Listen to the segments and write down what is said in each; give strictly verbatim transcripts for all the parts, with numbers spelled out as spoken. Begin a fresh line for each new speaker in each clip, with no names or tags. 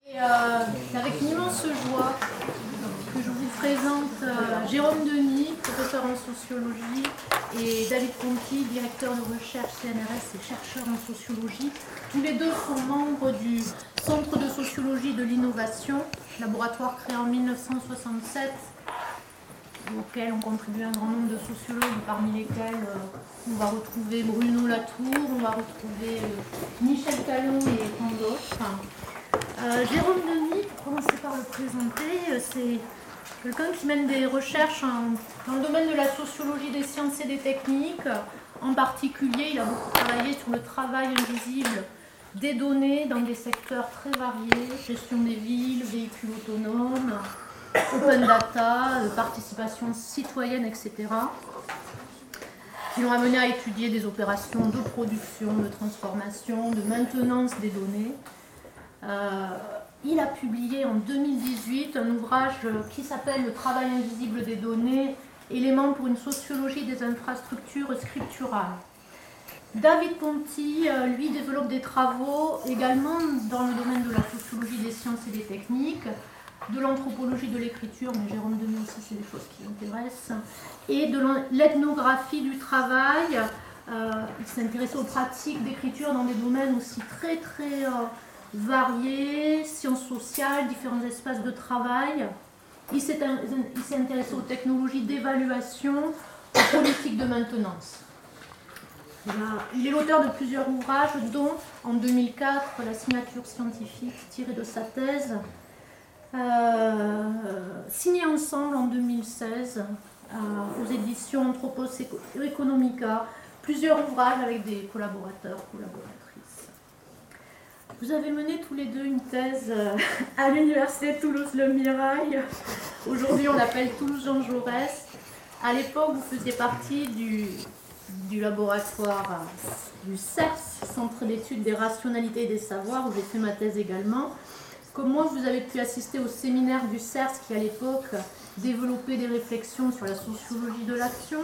Et, euh, c'est avec une immense joie que je vous présente euh, Jérôme Denis, professeur en sociologie, et David Ponti, directeur de recherche C N R S et chercheur en sociologie. Tous les deux sont membres du Centre de sociologie de l'innovation, laboratoire créé en mille neuf cent soixante-sept, auquel ont contribué un grand nombre de sociologues, parmi lesquels euh, on va retrouver Bruno Latour, on va retrouver euh, Michel Calon et tant d'autres. Euh, Jérôme Denis, pour commencer par le présenter, euh, c'est quelqu'un qui mène des recherches en, dans le domaine de la sociologie des sciences et des techniques. En particulier, il a beaucoup travaillé sur le travail invisible des données dans des secteurs très variés, gestion des villes, véhicules autonomes, open data, participation citoyenne, et cetera, qui l'ont amené à étudier des opérations de production, de transformation, de maintenance des données. Euh, il a publié en deux mille dix-huit un ouvrage qui s'appelle « Le travail invisible des données, éléments pour une sociologie des infrastructures scripturales ». David Ponti, euh, lui, développe des travaux également dans le domaine de la sociologie des sciences et des techniques, de l'anthropologie de l'écriture, mais Jérôme Denis aussi, c'est des choses qui l'intéressent, et de l'ethnographie du travail. Euh, il s'est intéressé aux pratiques d'écriture dans des domaines aussi très très euh, variés, sciences sociales, différents espaces de travail. Il s'est intéressé aux technologies d'évaluation, aux politiques de maintenance. Il est l'auteur de plusieurs ouvrages, dont en deux mille quatre la signature scientifique tirée de sa thèse, euh, signée ensemble en deux mille seize euh, aux éditions Anthropos Economica, plusieurs ouvrages avec des collaborateurs, collaboratrices. Vous avez mené tous les deux une thèse à l'université de Toulouse-Le Mirail. Aujourd'hui, on l'appelle Toulouse-Jean Jaurès. À l'époque, vous faisiez partie du, du laboratoire du C E R S, Centre d'études des rationalités et des savoirs, où j'ai fait ma thèse également. Comme moi, vous avez pu assister au séminaire du C E R S qui, à l'époque, développait des réflexions sur la sociologie de l'action,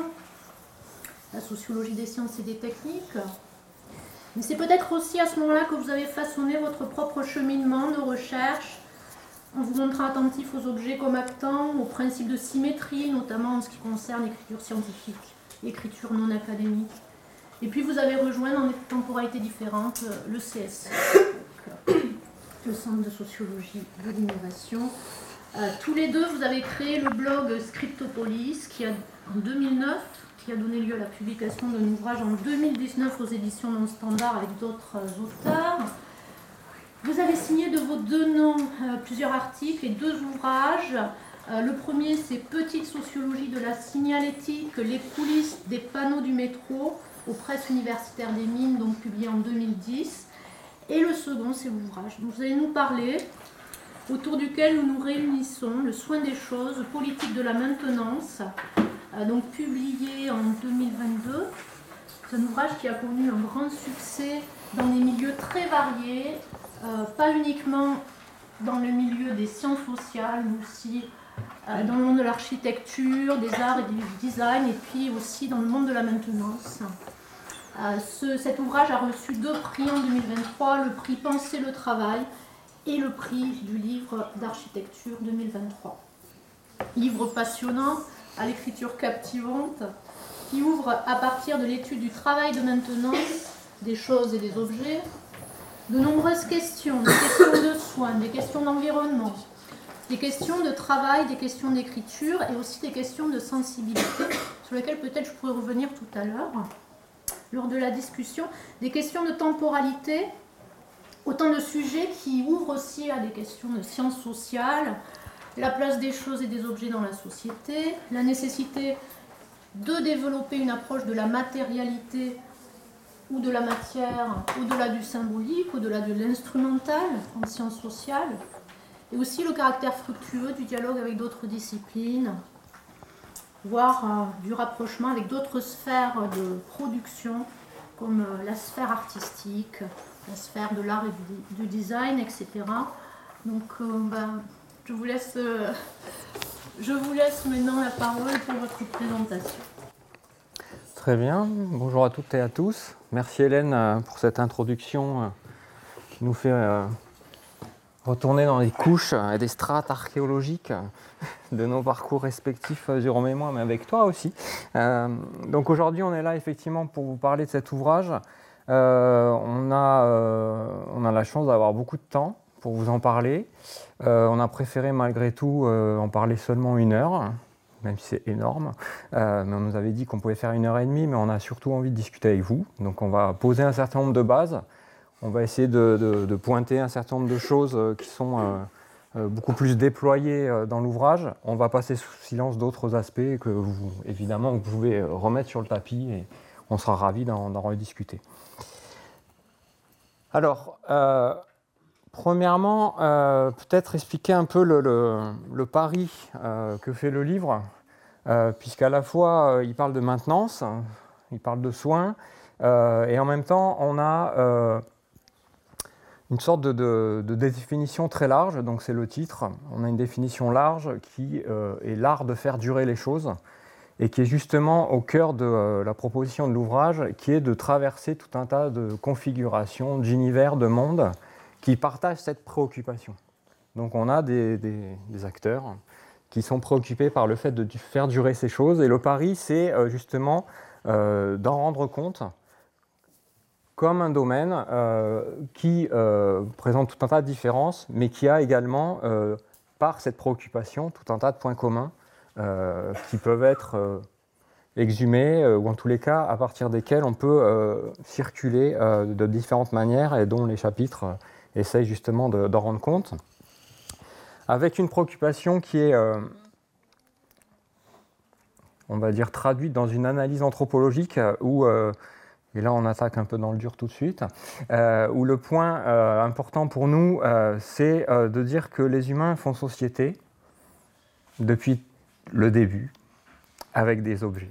la sociologie des sciences et des techniques. Mais c'est peut-être aussi à ce moment-là que vous avez façonné votre propre cheminement de recherche en vous montrant attentif aux objets comme actants, aux principes de symétrie, notamment en ce qui concerne l'écriture scientifique, l'écriture non académique. Et puis vous avez rejoint dans des temporalités différentes le C S I, le Centre de sociologie de l'innovation. Euh, tous les deux, vous avez créé le blog Scriptopolis qui a, en deux mille neuf, qui a donné lieu à la publication d'un ouvrage en deux mille dix-neuf aux éditions Non Standard avec d'autres euh, auteurs. Vous avez signé de vos deux noms euh, plusieurs articles et deux ouvrages. Euh, le premier, c'est Petite sociologie de la signalétique, les coulisses des panneaux du métro aux presses universitaires des mines, donc publié en deux mille dix. Et le second, c'est l'ouvrage dont vous allez nous parler, autour duquel nous nous réunissons, Le soin des choses, politique de la maintenance, euh, donc publié en deux mille vingt-deux. C'est un ouvrage qui a connu un grand succès dans des milieux très variés, euh, pas uniquement dans le milieu des sciences sociales, mais aussi euh, dans le monde de l'architecture, des arts et du design, et puis aussi dans le monde de la maintenance. Euh, ce, cet ouvrage a reçu deux prix en deux mille vingt-trois, le prix Penser le travail et le prix du livre d'architecture deux mille vingt-trois. Livre passionnant, à l'écriture captivante, qui ouvre à partir de l'étude du travail de maintenance, des choses et des objets, de nombreuses questions, des questions de soins, des questions d'environnement, des questions de travail, des questions d'écriture et aussi des questions de sensibilité, sur lesquelles peut-être je pourrais revenir tout à l'heure, lors de la discussion, des questions de temporalité, autant de sujets qui ouvrent aussi à des questions de sciences sociales, la place des choses et des objets dans la société, la nécessité de développer une approche de la matérialité ou de la matière au-delà du symbolique, au-delà de l'instrumental en sciences sociales, et aussi le caractère fructueux du dialogue avec d'autres disciplines, voire euh, du rapprochement avec d'autres sphères de production, comme euh, la sphère artistique, la sphère de l'art et du, du design, et cetera. Donc, euh, ben, je vous laisse, euh, je vous laisse maintenant la parole pour votre présentation.
Très bien, bonjour à toutes et à tous. Merci Hélène pour cette introduction qui nous fait retourner dans les couches et des strates archéologiques de nos parcours respectifs, Jérôme et moi, mais avec toi aussi. Euh, donc aujourd'hui, on est là effectivement pour vous parler de cet ouvrage. Euh, on, a, euh, on a la chance d'avoir beaucoup de temps pour vous en parler. Euh, on a préféré malgré tout euh, en parler seulement une heure, même si c'est énorme. Euh, mais on nous avait dit qu'on pouvait faire une heure et demie, mais on a surtout envie de discuter avec vous. Donc on va poser un certain nombre de bases. On va essayer de, de, de pointer un certain nombre de choses qui sont euh, euh, beaucoup plus déployées euh, dans l'ouvrage. On va passer sous silence d'autres aspects que vous, évidemment, vous pouvez remettre sur le tapis et on sera ravis d'en, d'en rediscuter. Alors, euh, premièrement, euh, peut-être expliquer un peu le, le, le pari euh, que fait le livre, euh, puisqu'à la fois, euh, il parle de maintenance, il parle de soins, euh, et en même temps, on a euh, une sorte de, de, de définition très large, donc c'est le titre. On a une définition large qui euh, est l'art de faire durer les choses, et qui est justement au cœur de euh, la proposition de l'ouvrage, qui est de traverser tout un tas de configurations, d'univers, de mondes, qui partagent cette préoccupation. Donc on a des, des, des acteurs qui sont préoccupés par le fait de faire durer ces choses, et le pari, c'est euh, justement euh, d'en rendre compte comme un domaine euh, qui euh, présente tout un tas de différences, mais qui a également, euh, par cette préoccupation, tout un tas de points communs euh, qui peuvent être euh, exhumés, euh, ou en tous les cas, à partir desquels on peut euh, circuler euh, de différentes manières, et dont les chapitres euh, essayent justement de, d'en rendre compte, avec une préoccupation qui est, euh, on va dire, traduite dans une analyse anthropologique où euh, et là on attaque un peu dans le dur tout de suite, euh, où le point euh, important pour nous, euh, c'est euh, de dire que les humains font société depuis le début, avec des objets.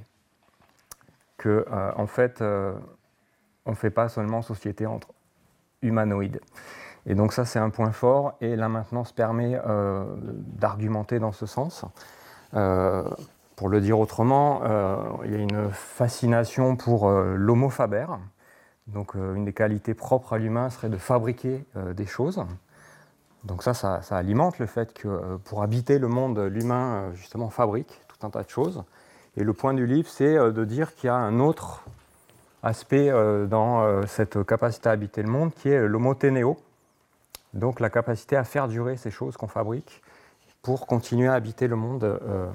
Que, euh, en fait, euh, on ne fait pas seulement société entre humanoïdes. Et donc ça, c'est un point fort, et la maintenance permet euh, d'argumenter dans ce sens. Euh, Pour le dire autrement, euh, il y a une fascination pour euh, l'homo faber. Donc, euh, une des qualités propres à l'humain serait de fabriquer euh, des choses. Donc ça, ça, ça alimente le fait que euh, pour habiter le monde, l'humain euh, justement fabrique tout un tas de choses. Et le point du livre, c'est euh, de dire qu'il y a un autre aspect euh, dans euh, cette capacité à habiter le monde, qui est l'homoténéo. Donc la capacité à faire durer ces choses qu'on fabrique pour continuer à habiter le monde euh,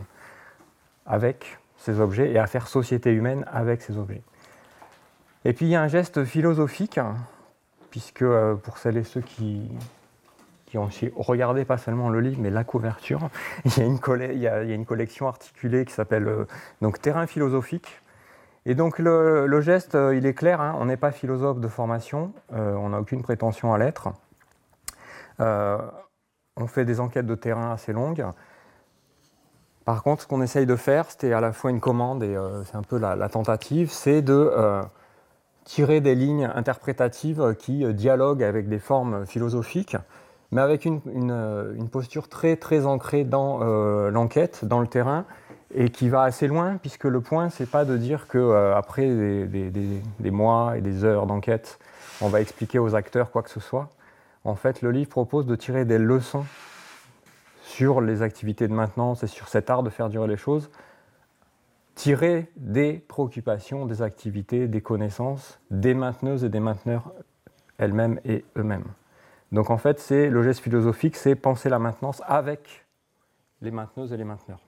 avec ces objets et à faire société humaine avec ces objets. Et puis il y a un geste philosophique, puisque euh, pour celles et ceux qui, qui ont aussi regardé pas seulement le livre, mais la couverture, il y a une, coll- il y a, il y a une collection articulée qui s'appelle euh, donc Terrain philosophique. Et donc le, le geste, euh, il est clair, hein, on n'est pas philosophe de formation, euh, on n'a aucune prétention à l'être. Euh, on fait des enquêtes de terrain assez longues. Par contre, ce qu'on essaye de faire, c'était à la fois une commande et euh, c'est un peu la, la tentative, c'est de euh, tirer des lignes interprétatives qui euh, dialoguent avec des formes philosophiques, mais avec une, une, une posture très, très ancrée dans euh, l'enquête, dans le terrain, et qui va assez loin, puisque le point, c'est pas de dire qu'après euh, des, des, des mois et des heures d'enquête, on va expliquer aux acteurs quoi que ce soit. En fait, le livre propose de tirer des leçons sur les activités de maintenance et sur cet art de faire durer les choses, tirées des préoccupations, des activités, des connaissances, des mainteneuses et des mainteneurs elles-mêmes et eux-mêmes. Donc en fait, c'est, le geste philosophique, c'est penser la maintenance avec les mainteneuses et les mainteneurs.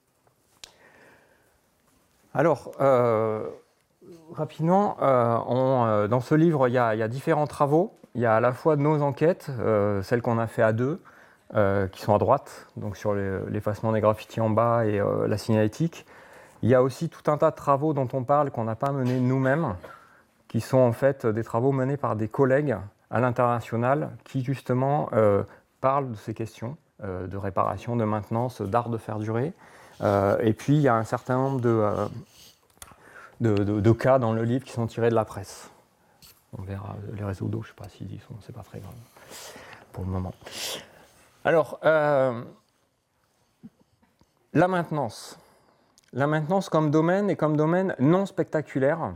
Alors, euh, rapidement, euh, on, euh, dans ce livre, il y, a, il y a différents travaux. Il y a à la fois nos enquêtes, euh, celles qu'on a fait à deux, Euh, qui sont à droite, donc sur les, l'effacement des graffitis en bas et euh, la signalétique. Il y a aussi tout un tas de travaux dont on parle qu'on n'a pas menés nous-mêmes, qui sont en fait des travaux menés par des collègues à l'international qui justement euh, parlent de ces questions euh, de réparation, de maintenance, d'art de faire durer. Euh, et puis il y a un certain nombre de, euh, de, de, de cas dans le livre qui sont tirés de la presse. On verra les réseaux d'eau, je ne sais pas s'ils y sont, c'est pas très grave pour le moment. Alors, euh, la maintenance. La maintenance comme domaine et comme domaine non spectaculaire,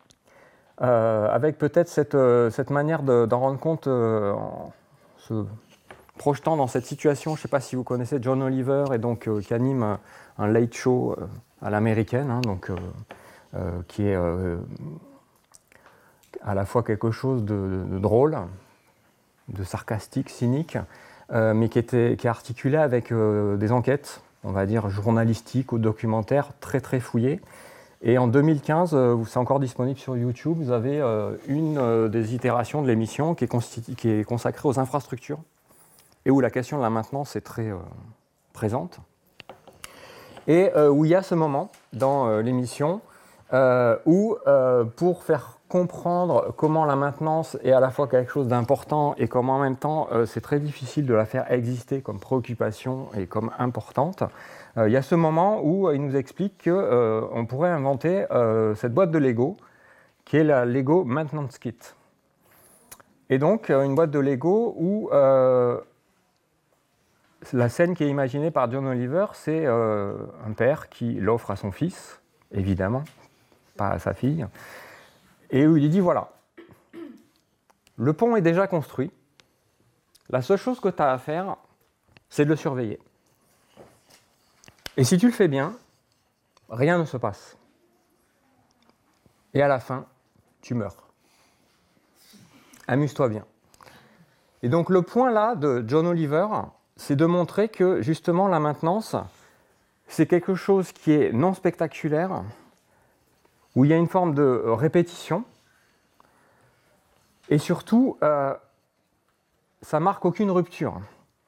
euh, avec peut-être cette, euh, cette manière de, d'en rendre compte euh, en se projetant dans cette situation, je ne sais pas si vous connaissez John Oliver, et donc, euh, qui anime un, un late show euh, à l'américaine, hein, donc, euh, euh, qui est euh, à la fois quelque chose de, de, de drôle, de sarcastique, cynique, euh, mais qui, était, qui est articulé avec euh, des enquêtes, on va dire journalistiques ou documentaires très très fouillées. Et en deux mille quinze, euh, c'est encore disponible sur YouTube, vous avez euh, une euh, des itérations de l'émission qui, qui est consacrée aux infrastructures et où la question de la maintenance est très euh, présente. Et euh, où il y a ce moment dans euh, l'émission euh, où, euh, pour faire comprendre comment la maintenance est à la fois quelque chose d'important et comment en même temps euh, c'est très difficile de la faire exister comme préoccupation et comme importante, euh, il y a ce moment où euh, il nous explique qu'on euh, pourrait inventer euh, cette boîte de Lego qui est la Lego Maintenance Kit. Et donc euh, une boîte de Lego où euh, la scène qui est imaginée par John Oliver, c'est euh, un père qui l'offre à son fils, évidemment, pas à sa fille, et où il dit voilà, le pont est déjà construit, la seule chose que tu as à faire, c'est de le surveiller. Et si tu le fais bien, rien ne se passe. Et à la fin, tu meurs. Amuse-toi bien. Et donc le point là de John Oliver, c'est de montrer que justement la maintenance, c'est quelque chose qui est non spectaculaire, où il y a une forme de répétition, et surtout, euh, ça marque aucune rupture.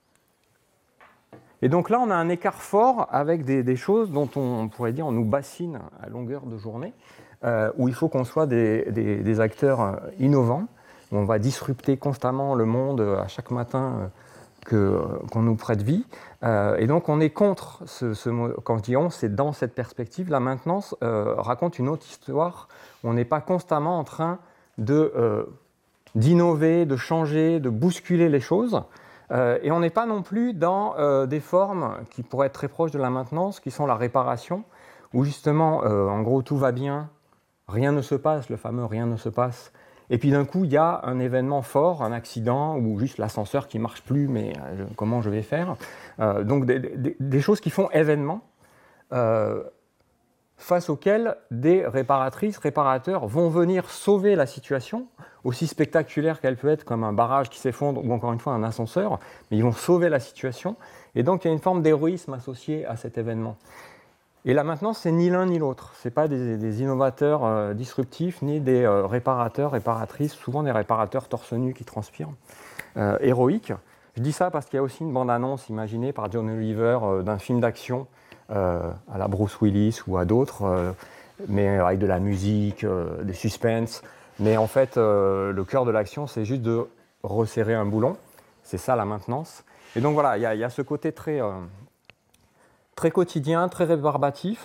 Et donc là, on a un écart fort avec des, des choses dont on, on pourrait dire on nous bassine à longueur de journée, euh, où il faut qu'on soit des, des, des acteurs innovants, où on va disrupter constamment le monde à chaque matin que, qu'on nous prête vie. Euh, et donc on est contre ce, ce mot. Quand je dis on, c'est dans cette perspective. La maintenance euh, raconte une autre histoire. On n'est pas constamment en train de, euh, d'innover, de changer, de bousculer les choses. Euh, et on n'est pas non plus dans euh, des formes qui pourraient être très proches de la maintenance, qui sont la réparation, où justement, euh, en gros, tout va bien, rien ne se passe, le fameux rien ne se passe. Et puis d'un coup, il y a un événement fort, un accident, ou juste l'ascenseur qui ne marche plus, mais euh, comment je vais faire euh, Donc des, des, des choses qui font événement, euh, face auxquelles des réparatrices, réparateurs vont venir sauver la situation, aussi spectaculaire qu'elle peut être, comme un barrage qui s'effondre, ou encore une fois un ascenseur, mais ils vont sauver la situation. Et donc il y a une forme d'héroïsme associée à cet événement. Et là maintenant, c'est ni l'un ni l'autre. Ce n'est pas des, des innovateurs euh, disruptifs, ni des euh, réparateurs, réparatrices, souvent des réparateurs torse nu qui transpirent, euh, héroïques. Je dis ça parce qu'il y a aussi une bande-annonce imaginée par John Oliver euh, d'un film d'action euh, à la Bruce Willis ou à d'autres, euh, mais avec de la musique, euh, des suspens. Mais en fait, euh, le cœur de l'action, c'est juste de resserrer un boulon. C'est ça la maintenance. Et donc voilà, il y, y a ce côté très... Euh, très quotidien, très rébarbatif.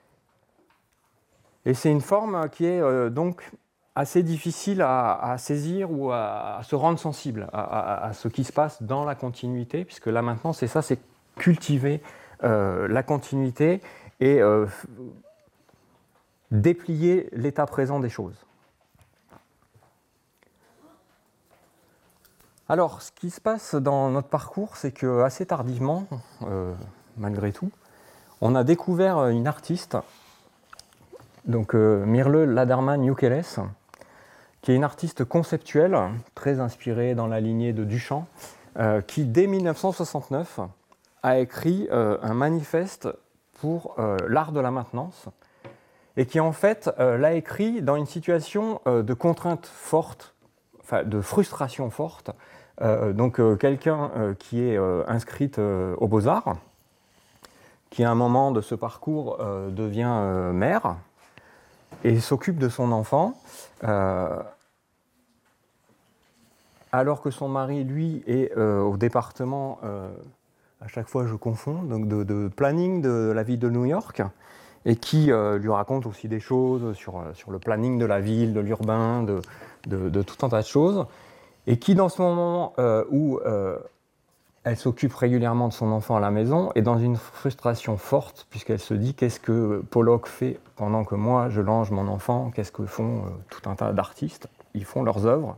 Et c'est une forme qui est euh, donc assez difficile à, à saisir ou à, à se rendre sensible à, à, à ce qui se passe dans la continuité, puisque là maintenant, c'est ça, c'est cultiver euh, la continuité et euh, déplier l'état présent des choses. Alors, ce qui se passe dans notre parcours, c'est que assez tardivement, euh, malgré tout, on a découvert une artiste, donc euh, Mirle Laderman-Youkeles, qui est une artiste conceptuelle, très inspirée dans la lignée de Duchamp, euh, qui dès mille neuf cent soixante-neuf a écrit euh, un manifeste pour euh, l'art de la maintenance, et qui en fait euh, l'a écrit dans une situation euh, de contrainte forte, enfin de frustration forte. Euh, donc euh, quelqu'un euh, qui est euh, inscrite euh, aux Beaux-Arts, qui à un moment de ce parcours euh, devient euh, mère et s'occupe de son enfant, euh, alors que son mari, lui, est euh, au département, euh, à chaque fois je confonds, donc de, de planning de la ville de New York, et qui euh, lui raconte aussi des choses sur, sur le planning de la ville, de l'urbain, de, de, de tout un tas de choses, et qui dans ce moment euh, où euh, elle s'occupe régulièrement de son enfant à la maison et dans une frustration forte, puisqu'elle se dit qu'est-ce que Pollock fait pendant que moi je lange mon enfant, qu'est-ce que font euh, tout un tas d'artistes, ils font leurs œuvres,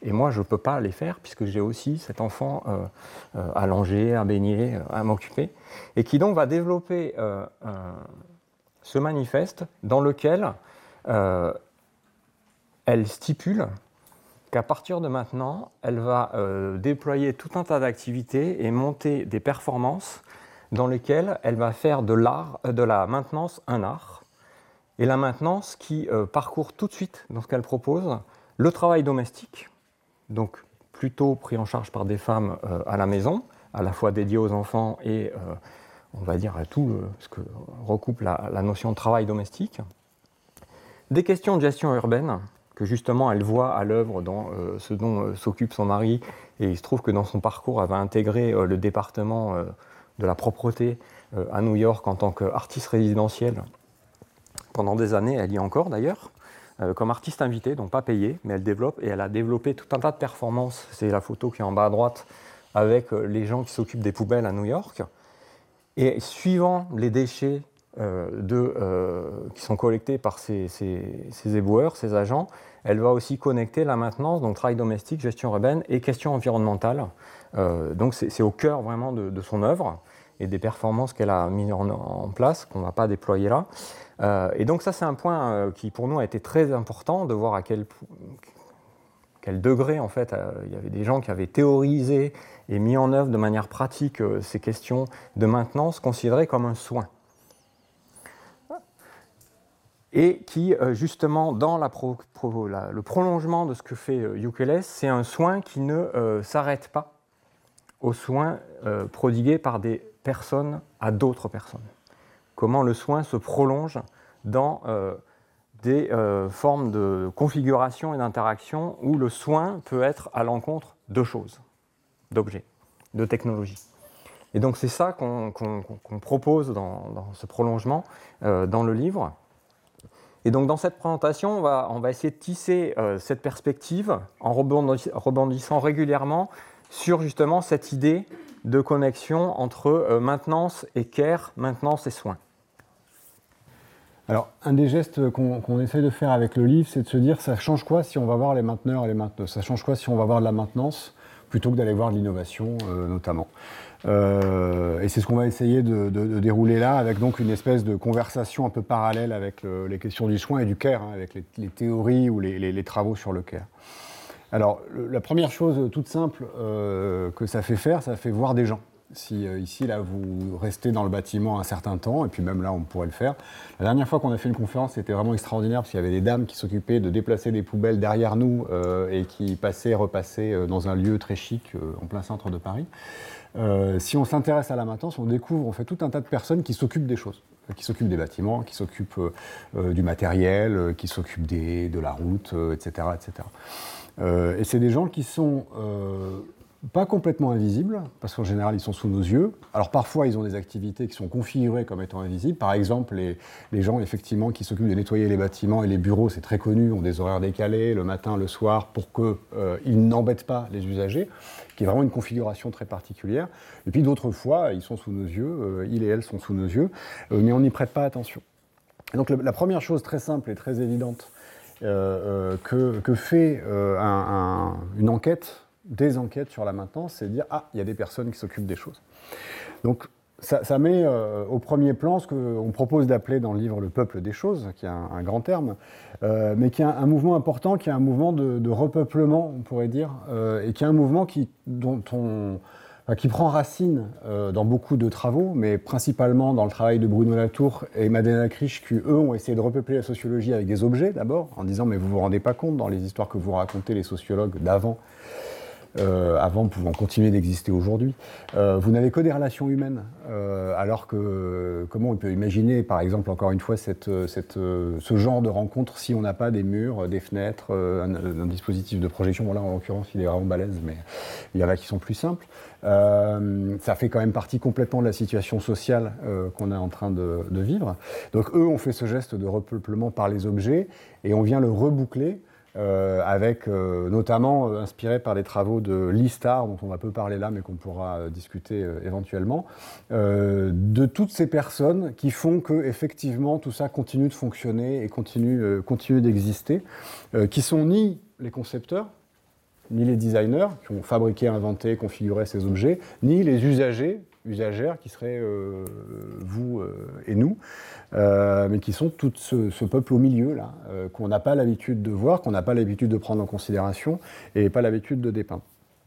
Et moi, je ne peux pas les faire puisque j'ai aussi cet enfant euh, euh, à langer, à baigner, à m'occuper. Et qui donc va développer euh, un, ce manifeste dans lequel euh, elle stipule qu'à partir de maintenant, elle va euh, déployer tout un tas d'activités et monter des performances dans lesquelles elle va faire de l'art, de la maintenance un art. Et la maintenance qui euh, parcourt tout de suite, dans ce qu'elle propose, le travail domestique, donc plutôt pris en charge par des femmes euh, à la maison, à la fois dédié aux enfants et, euh, on va dire, à tout le, ce que recoupe la, la notion de travail domestique. Des questions de gestion urbaine, que justement elle voit à l'œuvre dans euh, ce dont euh, s'occupe son mari, et il se trouve que dans son parcours, elle va intégrer euh, le département euh, de la propreté euh, à New York en tant qu'artiste résidentielle. Pendant des années, elle y est encore d'ailleurs, euh, comme artiste invitée, donc pas payée, mais elle développe, et elle a développé tout un tas de performances. C'est la photo qui est en bas à droite, avec euh, les gens qui s'occupent des poubelles à New York. Et suivant les déchets euh, de, euh, qui sont collectés par ces, ces, ces éboueurs, ces agents, elle va aussi connecter la maintenance, donc travail domestique, gestion urbaine et questions environnementales. Euh, donc c'est, c'est au cœur vraiment de, de son œuvre et des performances qu'elle a mises en, en place, qu'on ne va pas déployer là. Euh, et donc ça, c'est un point euh, qui pour nous a été très important, de voir à quel, quel degré, en fait, euh, il y avait des gens qui avaient théorisé et mis en œuvre de manière pratique euh, ces questions de maintenance considérées comme un soin. Et qui, euh, justement, dans la pro, pro, la, le prolongement de ce que fait euh, Youkeles, c'est un soin qui ne euh, s'arrête pas aux soins euh, prodigués par des personnes à d'autres personnes. Comment le soin se prolonge dans euh, des euh, formes de configuration et d'interaction où le soin peut être à l'encontre de choses, d'objets, de technologies. Et donc c'est ça qu'on, qu'on, qu'on propose dans, dans ce prolongement, euh, dans le livre. Et donc dans cette présentation, on va, on va essayer de tisser euh, cette perspective en rebondissant, rebondissant régulièrement sur justement cette idée de connexion entre euh, maintenance et care, maintenance et soins.
Alors, un des gestes qu'on, qu'on essaye de faire avec le livre, c'est de se dire, ça change quoi si on va voir les mainteneurs et les mainteneuses ? Ça change quoi si on va voir de la maintenance, plutôt que d'aller voir de l'innovation, euh, notamment. Euh, et c'est ce qu'on va essayer de, de, de dérouler là, avec donc une espèce de conversation un peu parallèle avec le, les questions du soin et du care, hein, avec les, les théories ou les, les, les travaux sur le care. Alors, le, la première chose toute simple euh, que ça fait faire, ça fait voir des gens. Si euh, ici, là, vous restez dans le bâtiment un certain temps, et puis même là, on pourrait le faire. La dernière fois qu'on a fait une conférence, c'était vraiment extraordinaire, parce qu'il y avait des dames qui s'occupaient de déplacer des poubelles derrière nous, euh, et qui passaient, repassaient euh, dans un lieu très chic, euh, en plein centre de Paris. Euh, si on s'intéresse à la maintenance, on découvre en fait, tout un tas de personnes qui s'occupent des choses, qui s'occupent des bâtiments, qui s'occupent euh, du matériel, euh, qui s'occupent des, de la route, euh, et cetera, et cetera. Euh, et c'est des gens qui sont... Euh, pas complètement invisibles, parce qu'en général, ils sont sous nos yeux. Alors parfois, ils ont des activités qui sont configurées comme étant invisibles. Par exemple, les, les gens, effectivement, qui s'occupent de nettoyer les bâtiments et les bureaux, c'est très connu, ont des horaires décalés, le matin, le soir, pour qu'ils euh, n'embêtent pas les usagers, qui est vraiment une configuration très particulière. Et puis d'autres fois, ils sont sous nos yeux, euh, ils et elles sont sous nos yeux, euh, mais on n'y prête pas attention. Et donc la, la première chose très simple et très évidente euh, euh, que, que fait euh, un, un, une enquête, des enquêtes sur la maintenance, c'est de dire « Ah, il y a des personnes qui s'occupent des choses ». Donc, ça, ça met euh, au premier plan ce qu'on propose d'appeler dans le livre « Le peuple des choses », qui est un, un grand terme, euh, mais qui est un, un mouvement important, qui est un mouvement de, de repeuplement, on pourrait dire, euh, et qui est un mouvement qui, dont on, enfin, qui prend racine euh, dans beaucoup de travaux, mais principalement dans le travail de Bruno Latour et Madeleine Krisch, qui, eux, ont essayé de repeupler la sociologie avec des objets, d'abord, en disant « Mais vous vous rendez pas compte, dans les histoires que vous racontez, les sociologues d'avant, Euh, avant pouvant continuer d'exister aujourd'hui. Euh, vous n'avez que des relations humaines, euh, alors que comment on peut imaginer, par exemple, encore une fois, cette, cette, ce genre de rencontre si on n'a pas des murs, des fenêtres, un, un dispositif de projection. Bon, là, en l'occurrence, il est vraiment balèze, mais il y en a qui sont plus simples. Euh, ça fait quand même partie complètement de la situation sociale euh, qu'on est en train de, de vivre. Donc, eux ont fait ce geste de repeuplement par les objets, et on vient le reboucler Euh, avec euh, notamment euh, inspiré par des travaux de Lee Starr, dont on va peu parler là, mais qu'on pourra euh, discuter euh, éventuellement, euh, de toutes ces personnes qui font que effectivement tout ça continue de fonctionner et continue, euh, continue d'exister, euh, qui sont ni les concepteurs, ni les designers qui ont fabriqué, inventé, configuré ces objets, ni les usagers, usagères qui seraient euh, vous euh, et nous, euh, mais qui sont tout ce, ce peuple au milieu, là, euh, qu'on n'a pas l'habitude de voir, qu'on n'a pas l'habitude de prendre en considération et pas l'habitude de dépeindre.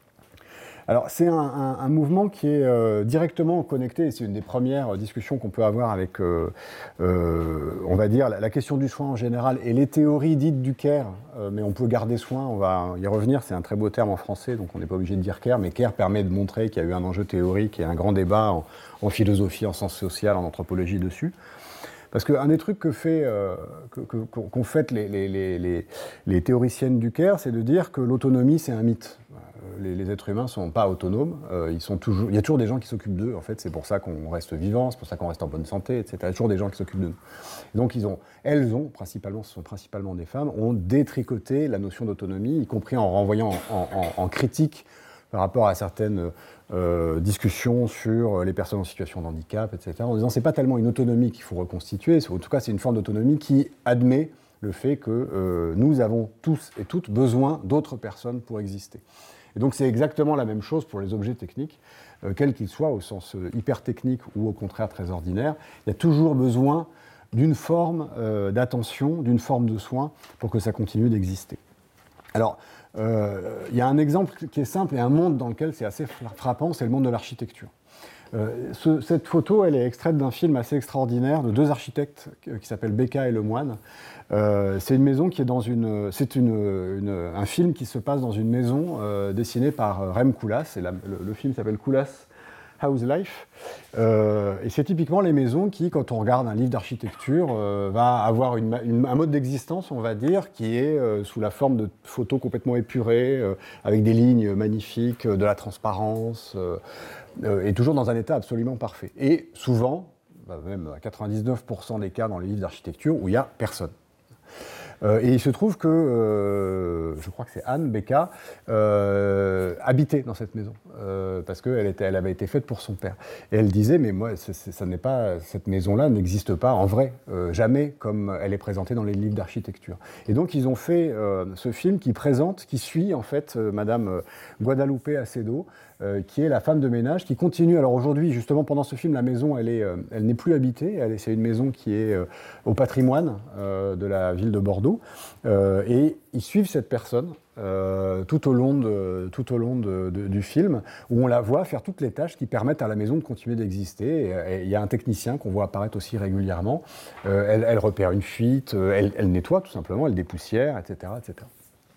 Alors, c'est un, un, un mouvement qui est euh, directement connecté, et c'est une des premières discussions qu'on peut avoir avec, euh, euh, on va dire, la, la question du soin en général et les théories dites du care, euh, mais on peut garder soin, on va y revenir, c'est un très beau terme en français, donc on n'est pas obligé de dire care, mais care permet de montrer qu'il y a eu un enjeu théorique et un grand débat en, en philosophie, en sciences sociales, en anthropologie dessus. Parce qu'un des trucs que fait, euh, que, que, qu'ont fait les, les, les, les, les théoriciennes du care, c'est de dire que l'autonomie, c'est un mythe. Les, les êtres humains ne sont pas autonomes, euh, ils sont toujours, il y a toujours des gens qui s'occupent d'eux, en fait, c'est pour ça qu'on reste vivant, c'est pour ça qu'on reste en bonne santé, et cetera. Il y a toujours des gens qui s'occupent de nous. Et donc ils ont, elles ont, principalement, ce sont principalement des femmes, ont détricoté la notion d'autonomie, y compris en renvoyant en, en, en critique par rapport à certaines euh, discussions sur les personnes en situation de handicap, et cetera, en disant que ce n'est pas tellement une autonomie qu'il faut reconstituer, en tout cas c'est une forme d'autonomie qui admet le fait que euh, nous avons tous et toutes besoin d'autres personnes pour exister. Et donc c'est exactement la même chose pour les objets techniques, euh, quels qu'ils soient, au sens euh, hyper technique ou au contraire très ordinaire. Il y a toujours besoin d'une forme euh, d'attention, d'une forme de soin pour que ça continue d'exister. Alors, euh, il y a un exemple qui est simple et un monde dans lequel c'est assez frappant, c'est le monde de l'architecture. Euh, ce, cette photo, elle est extraite d'un film assez extraordinaire de deux architectes qui s'appellent Becca et Lemoine. Euh, c'est une maison qui est dans une, c'est une, une, un film qui se passe dans une maison euh, dessinée par Rem Koolhaas. Et la, le, le film s'appelle Koolhaas House Life. Euh, et c'est typiquement les maisons qui, quand on regarde un livre d'architecture, euh, va avoir une, une, un mode d'existence, on va dire, qui est euh, sous la forme de photos complètement épurées, euh, avec des lignes magnifiques, de la transparence. Euh, et toujours dans un état absolument parfait. Et souvent, bah même à quatre-vingt-dix-neuf pour cent des cas dans les livres d'architecture, où il n'y a personne. Euh, et il se trouve que, euh, je crois que c'est Anne Becca, euh, habitait dans cette maison, euh, parce qu'elle était, elle avait été faite pour son père. Et elle disait, mais moi, c'est, c'est, ça n'est pas, cette maison-là n'existe pas en vrai, euh, jamais comme elle est présentée dans les livres d'architecture. Et donc ils ont fait euh, ce film qui présente, qui suit en fait euh, Madame Guadalupe Acedo, Euh, qui est la femme de ménage, qui continue. Alors aujourd'hui, justement, pendant ce film, la maison, elle, est, euh, elle n'est plus habitée. Elle est, c'est une maison qui est euh, au patrimoine euh, de la ville de Bordeaux. Euh, et ils suivent cette personne euh, tout au long, de, tout au long de, de, du film, où on la voit faire toutes les tâches qui permettent à la maison de continuer d'exister. Et il y a un technicien qu'on voit apparaître aussi régulièrement. Euh, elle, elle repère une fuite, elle, elle nettoie tout simplement, elle dépoussière, et cetera, et cetera.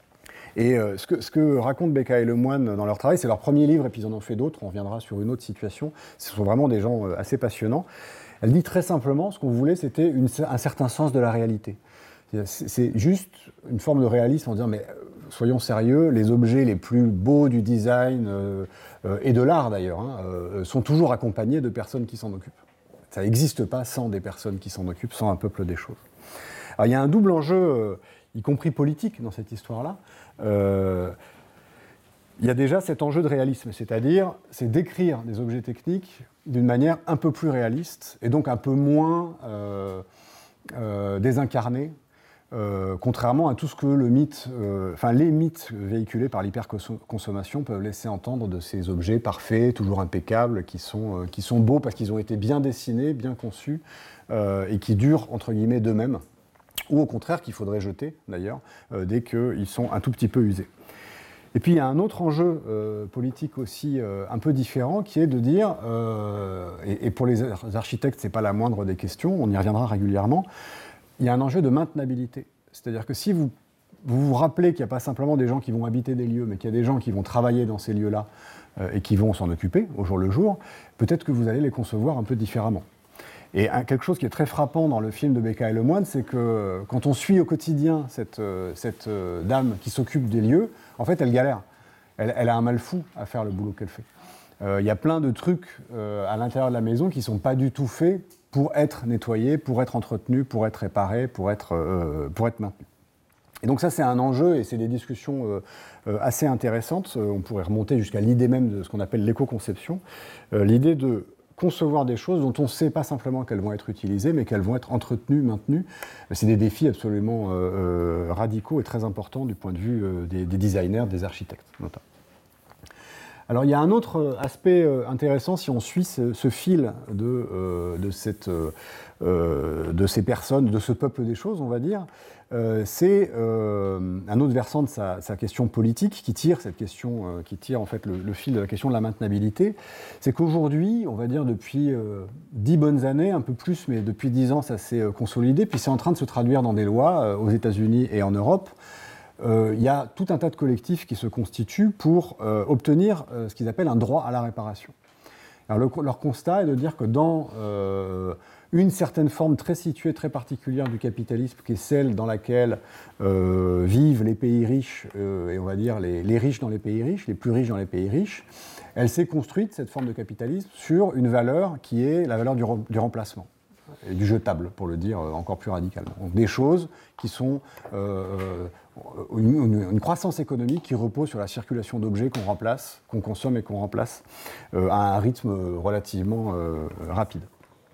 Et euh, ce, que, ce que racontent Becca et Lemoine dans leur travail, c'est leur premier livre, et puis ils en ont fait d'autres, on reviendra sur une autre situation. Ce sont vraiment des gens euh, assez passionnants. Elle dit très simplement, ce qu'on voulait, c'était une, un certain sens de la réalité. C'est, c'est juste une forme de réalisme en disant, mais euh, soyons sérieux, les objets les plus beaux du design, euh, euh, et de l'art d'ailleurs, hein, euh, sont toujours accompagnés de personnes qui s'en occupent. Ça n'existe pas sans des personnes qui s'en occupent, sans un peuple des choses. Alors il y a un double enjeu, euh, y compris politique, dans cette histoire-là. Euh, il y a déjà cet enjeu de réalisme, c'est-à-dire c'est d'écrire des objets techniques d'une manière un peu plus réaliste et donc un peu moins euh, euh, désincarnée, euh, contrairement à tout ce que le mythe, euh, enfin les mythes véhiculés par l'hyperconsommation peuvent laisser entendre de ces objets parfaits, toujours impeccables, qui sont, euh, qui sont beaux parce qu'ils ont été bien dessinés, bien conçus euh, et qui durent entre guillemets d'eux-mêmes. Ou au contraire qu'il faudrait jeter, d'ailleurs, euh, dès qu'ils sont un tout petit peu usés. Et puis il y a un autre enjeu euh, politique aussi euh, un peu différent, qui est de dire, euh, et, et pour les architectes, ce n'est pas la moindre des questions, on y reviendra régulièrement, il y a un enjeu de maintenabilité. C'est-à-dire que si vous vous, vous rappelez qu'il n'y a pas simplement des gens qui vont habiter des lieux, mais qu'il y a des gens qui vont travailler dans ces lieux-là euh, et qui vont s'en occuper au jour le jour, peut-être que vous allez les concevoir un peu différemment. Et quelque chose qui est très frappant dans le film de Becca et Lemoine, c'est que quand on suit au quotidien cette, cette dame qui s'occupe des lieux, en fait, elle galère. Elle, elle a un mal fou à faire le boulot qu'elle fait. Euh, il y a plein de trucs euh, à l'intérieur de la maison qui ne sont pas du tout faits pour être nettoyés, pour être entretenus, pour être réparés, pour être, euh, pour être maintenus. Et donc ça, c'est un enjeu et c'est des discussions euh, euh, assez intéressantes. Euh, on pourrait remonter jusqu'à l'idée même de ce qu'on appelle l'éco-conception. Euh, l'idée de concevoir des choses dont on ne sait pas simplement qu'elles vont être utilisées, mais qu'elles vont être entretenues, maintenues. C'est des défis absolument euh, euh, radicaux et très importants du point de vue euh, des, des designers, des architectes notamment. Alors il y a un autre aspect intéressant si on suit ce, ce fil de, euh, de, cette, euh, de ces personnes, de ce peuple des choses, on va dire. Euh, c'est euh, un autre versant de sa, sa question politique qui tire cette question, euh, qui tire en fait le, le fil de la question de la maintenabilité. C'est qu'aujourd'hui, on va dire depuis euh, dix bonnes années, un peu plus, mais depuis dix ans, ça s'est euh, consolidé. Puis c'est en train de se traduire dans des lois euh, aux États-Unis et en Europe. Euh, il y a tout un tas de collectifs qui se constituent pour euh, obtenir euh, ce qu'ils appellent un droit à la réparation. Alors le, leur constat est de dire que dans euh, une certaine forme très située, très particulière du capitalisme, qui est celle dans laquelle euh, vivent les pays riches, euh, et on va dire les, les riches dans les pays riches, les plus riches dans les pays riches, elle s'est construite, cette forme de capitalisme, sur une valeur qui est la valeur du, re, du remplacement. Et du jetable, pour le dire encore plus radicalement. Donc des choses qui sont euh, une, une, une croissance économique qui repose sur la circulation d'objets qu'on remplace, qu'on consomme et qu'on remplace euh, à un rythme relativement euh, rapide.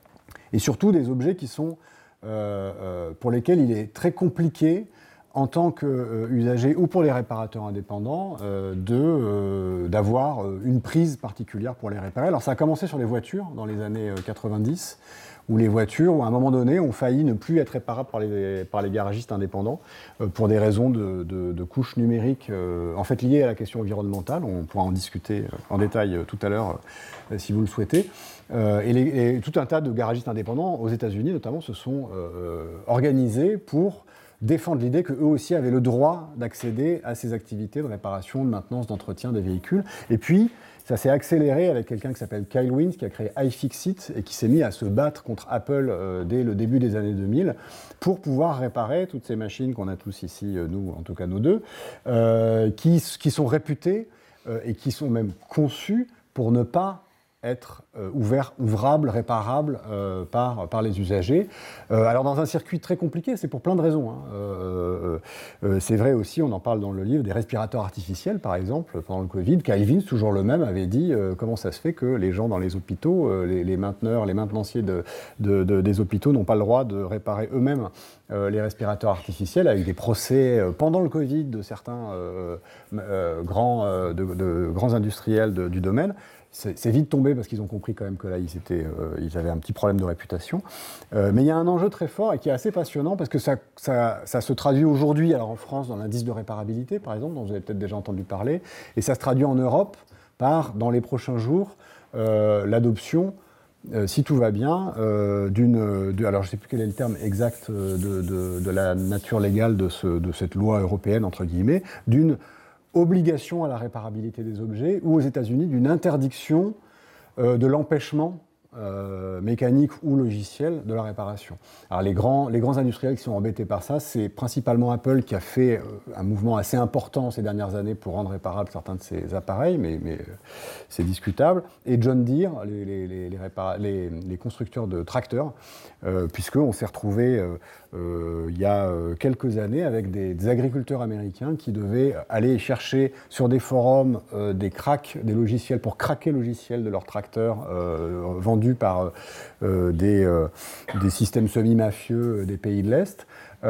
Et surtout des objets qui sont, euh, euh, pour lesquels il est très compliqué, en tant qu'usager ou pour les réparateurs indépendants, euh, de, euh, d'avoir une prise particulière pour les réparer. Alors ça a commencé sur les voitures dans les années quatre-vingt-dix, où les voitures, à un moment donné, ont failli ne plus être réparables par les, par les garagistes indépendants euh, pour des raisons de, de, de couches numériques, euh, en fait liées à la question environnementale. On pourra en discuter en détail euh, tout à l'heure, euh, si vous le souhaitez. Euh, et, les, et tout un tas de garagistes indépendants, aux États-Unis notamment, se sont euh, organisés pour défendre l'idée qu'eux aussi avaient le droit d'accéder à ces activités de réparation, de maintenance, d'entretien des véhicules. Et puis, ça s'est accéléré avec quelqu'un qui s'appelle Kyle Wiens, qui a créé iFixit et qui s'est mis à se battre contre Apple euh, dès le début des années deux mille pour pouvoir réparer toutes ces machines qu'on a tous ici, euh, nous, en tout cas nous deux, euh, qui, qui sont réputées euh, et qui sont même conçues pour ne pas être euh, ouvert, ouvrable, réparable euh, par, par les usagers. Euh, alors dans un circuit très compliqué, c'est pour plein de raisons. Hein. Euh, euh, c'est vrai aussi, on en parle dans le livre, des respirateurs artificiels, par exemple, pendant le Covid. Kyle Wiens, toujours le même, avait dit euh, comment ça se fait que les gens dans les hôpitaux, euh, les, les mainteneurs, les maintenanciers de, de, de, des hôpitaux n'ont pas le droit de réparer eux-mêmes euh, les respirateurs artificiels, avec des procès euh, pendant le Covid de certains euh, euh, grands, euh, de, de, grands industriels de, du domaine. C'est, c'est vite tombé parce qu'ils ont compris quand même que là, ils, étaient, euh, ils avaient un petit problème de réputation. Euh, mais il y a un enjeu très fort et qui est assez passionnant parce que ça, ça, ça se traduit aujourd'hui, alors en France, dans l'indice de réparabilité, par exemple, dont vous avez peut-être déjà entendu parler, et ça se traduit en Europe par, dans les prochains jours, euh, l'adoption, euh, si tout va bien, euh, d'une... De, alors, je ne sais plus quel est le terme exact de, de, de la nature légale de, ce, de cette loi européenne, entre guillemets, d'une obligation à la réparabilité des objets, ou aux États-Unis d'une interdiction euh, de l'empêchement euh, mécanique ou logiciel de la réparation. Alors les grands, les grands industriels qui sont embêtés par ça, c'est principalement Apple qui a fait euh, un mouvement assez important ces dernières années pour rendre réparables certains de ses appareils, mais, mais euh, c'est discutable, et John Deere, les, les, les, les, répara- les, les constructeurs de tracteurs, euh, puisqu'on s'est retrouvé euh, euh, il y a euh, quelques années avec des, des agriculteurs américains qui devaient aller chercher sur des forums euh, des cracks, des logiciels pour craquer le logiciel de leurs tracteurs euh, vendus par euh, des, euh, des systèmes semi-mafieux des pays de l'Est,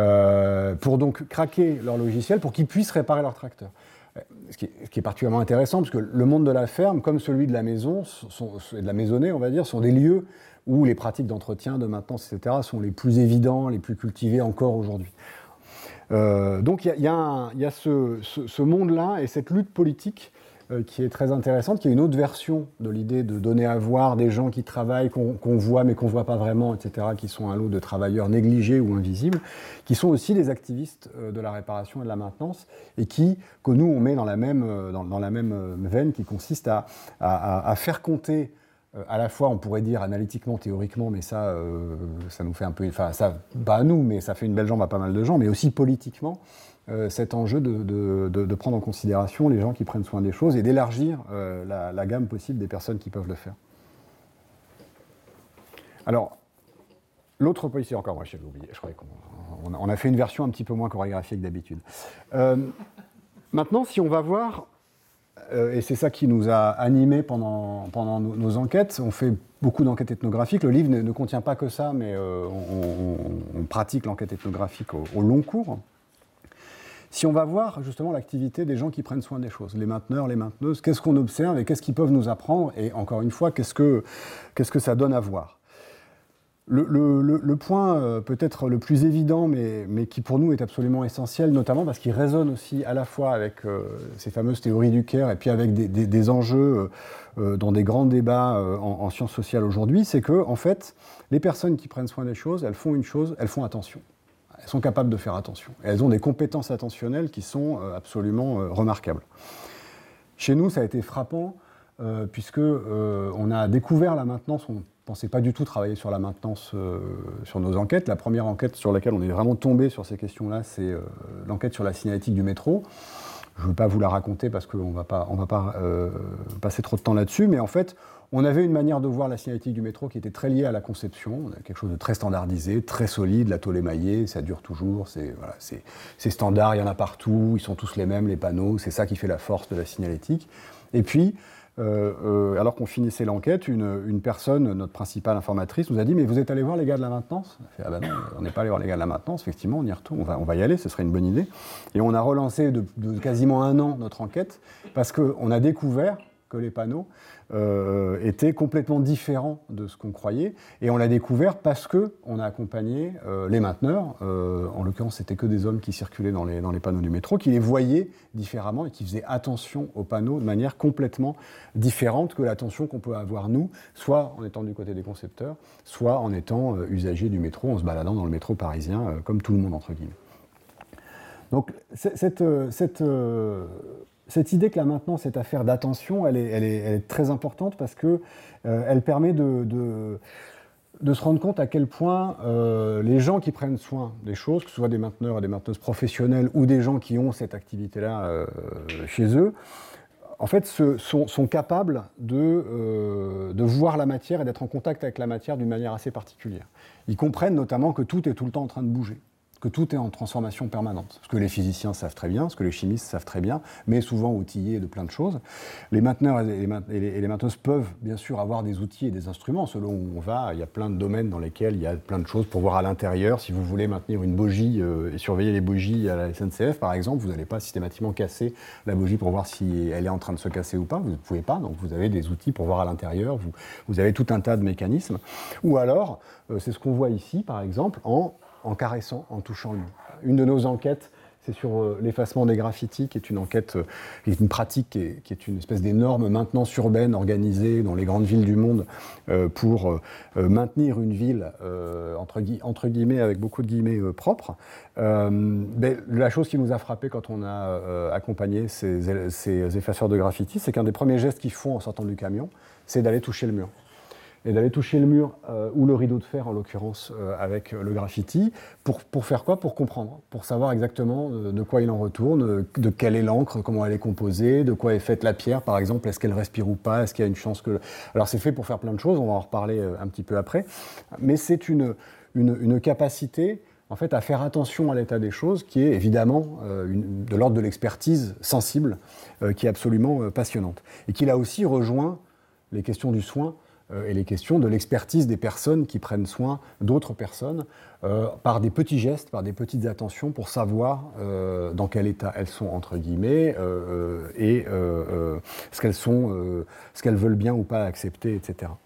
euh, pour donc craquer leur logiciel pour qu'ils puissent réparer leurs tracteurs. Ce qui, est, ce qui est particulièrement intéressant, parce que le monde de la ferme, comme celui de la maison, sont, de la maisonnée, on va dire, sont des lieux où les pratiques d'entretien, de maintenance, et cetera, sont les plus évidents, les plus cultivés encore aujourd'hui. Euh, donc il y, y, y a ce, ce, ce monde-là et cette lutte politique euh, qui est très intéressante, qui est une autre version de l'idée de donner à voir des gens qui travaillent, qu'on, qu'on voit mais qu'on ne voit pas vraiment, et cetera, qui sont un lot de travailleurs négligés ou invisibles, qui sont aussi des activistes euh, de la réparation et de la maintenance, et qui, que nous, on met dans la même, euh, dans, dans la même euh, veine, qui consiste à, à, à faire compter à la fois, on pourrait dire analytiquement, théoriquement, mais ça, euh, ça nous fait un peu... Enfin, ça, pas à nous, mais ça fait une belle jambe à pas mal de gens, mais aussi politiquement, euh, cet enjeu de, de, de, de prendre en considération les gens qui prennent soin des choses et d'élargir euh, la, la gamme possible des personnes qui peuvent le faire. Alors, l'autre point, ici encore, moi, j'avais oublié, je croyais qu'on on a, on a fait une version un petit peu moins chorégraphiée que d'habitude. Euh, maintenant, si on va voir euh, et c'est ça qui nous a animés pendant, pendant nos, nos enquêtes. On fait beaucoup d'enquêtes ethnographiques. Le livre ne, ne contient pas que ça, mais euh, on, on, on pratique l'enquête ethnographique au, au long cours. Si on va voir justement l'activité des gens qui prennent soin des choses, les mainteneurs, les mainteneuses, qu'est-ce qu'on observe et qu'est-ce qu'ils peuvent nous apprendre, et encore une fois, qu'est-ce que, qu'est-ce que ça donne à voir. Le, le, le, le point euh, peut-être le plus évident, mais, mais qui pour nous est absolument essentiel, notamment parce qu'il résonne aussi à la fois avec euh, ces fameuses théories du care et puis avec des, des, des enjeux euh, dans des grands débats euh, en, en sciences sociales aujourd'hui, c'est que en fait, les personnes qui prennent soin des choses, elles font une chose, elles font attention. Elles sont capables de faire attention. Et elles ont des compétences attentionnelles qui sont euh, absolument euh, remarquables. Chez nous, ça a été frappant, euh, puisque euh, on a découvert la maintenance. On ne pensait pas du tout travailler sur la maintenance euh, sur nos enquêtes. La première enquête sur laquelle on est vraiment tombé sur ces questions-là, c'est euh, l'enquête sur la signalétique du métro. Je ne veux pas vous la raconter parce qu'on ne va pas, on va pas euh, passer trop de temps là-dessus, mais en fait, on avait une manière de voir la signalétique du métro qui était très liée à la conception. On a quelque chose de très standardisé, très solide, la tôle émaillée, ça dure toujours, c'est, voilà, c'est, c'est standard, il y en a partout, ils sont tous les mêmes, les panneaux, c'est ça qui fait la force de la signalétique. Et puis, euh, euh, alors qu'on finissait l'enquête, une, une personne, notre principale informatrice, nous a dit « Mais vous êtes allé voir les gars de la maintenance ?» On a fait « Ah ben non, on n'est pas allé voir les gars de la maintenance, effectivement, on y retourne, on va, on va y aller, ce serait une bonne idée. » Et on a relancé de, de quasiment un an notre enquête, parce qu'on a découvert que les panneaux euh, étaient complètement différents de ce qu'on croyait. Et on l'a découvert parce qu'on a accompagné euh, les mainteneurs, euh, en l'occurrence c'était que des hommes qui circulaient dans les, dans les panneaux du métro, qui les voyaient différemment et qui faisaient attention aux panneaux de manière complètement différente que l'attention qu'on peut avoir nous, soit en étant du côté des concepteurs, soit en étant euh, usagers du métro, en se baladant dans le métro parisien, euh, comme tout le monde entre guillemets. Donc cette... cette euh, Cette idée que la maintenance est affaire d'attention, elle est, elle est, elle est très importante parce qu'elle euh, permet de, de, de se rendre compte à quel point euh, les gens qui prennent soin des choses, que ce soit des mainteneurs et des mainteneuses professionnelles ou des gens qui ont cette activité-là euh, chez eux, en fait, se, sont, sont capables de, euh, de voir la matière et d'être en contact avec la matière d'une manière assez particulière. Ils comprennent notamment que tout est tout le temps en train de bouger, que tout est en transformation permanente. Ce que les physiciens savent très bien, ce que les chimistes savent très bien, mais souvent outillés de plein de choses. Les mainteneurs et les, et les, et les mainteneuses peuvent bien sûr avoir des outils et des instruments selon où on va. Il y a plein de domaines dans lesquels il y a plein de choses pour voir à l'intérieur. Si vous voulez maintenir une bougie euh, et surveiller les bougies à la S N C F, par exemple, vous n'allez pas systématiquement casser la bougie pour voir si elle est en train de se casser ou pas. Vous ne pouvez pas, donc vous avez des outils pour voir à l'intérieur. Vous, vous avez tout un tas de mécanismes. Ou alors, euh, c'est ce qu'on voit ici, par exemple, en en caressant, en touchant le mur. Une de nos enquêtes, c'est sur euh, l'effacement des graffitis, qui est une enquête, euh, qui est une pratique, qui est, qui est une espèce d'énorme maintenance urbaine organisée dans les grandes villes du monde euh, pour euh, maintenir une ville, euh, entre, gui- entre guillemets, avec beaucoup de guillemets euh, propres. Euh, ben, la chose qui nous a frappé quand on a euh, accompagné ces, ces effaceurs de graffitis, c'est qu'un des premiers gestes qu'ils font en sortant du camion, c'est d'aller toucher le mur. Et d'aller toucher le mur, euh, ou le rideau de fer en l'occurrence, euh, avec le graffiti, pour, pour faire quoi ? Pour comprendre, pour savoir exactement de, de quoi il en retourne, de quelle est l'encre, comment elle est composée, de quoi est faite la pierre par exemple, est-ce qu'elle respire ou pas, est-ce qu'il y a une chance que... Alors c'est fait pour faire plein de choses, on va en reparler un petit peu après, mais c'est une, une, une capacité en fait, à faire attention à l'état des choses qui est évidemment euh, une, de l'ordre de l'expertise sensible, euh, qui est absolument euh, passionnante, et qui là aussi rejoint les questions du soin, et les questions de l'expertise des personnes qui prennent soin d'autres personnes euh, par des petits gestes, par des petites attentions pour savoir euh, dans quel état elles sont, entre guillemets, euh, et euh, euh, ce qu'elles sont, euh, ce qu'elles veulent bien ou pas accepter, et cetera.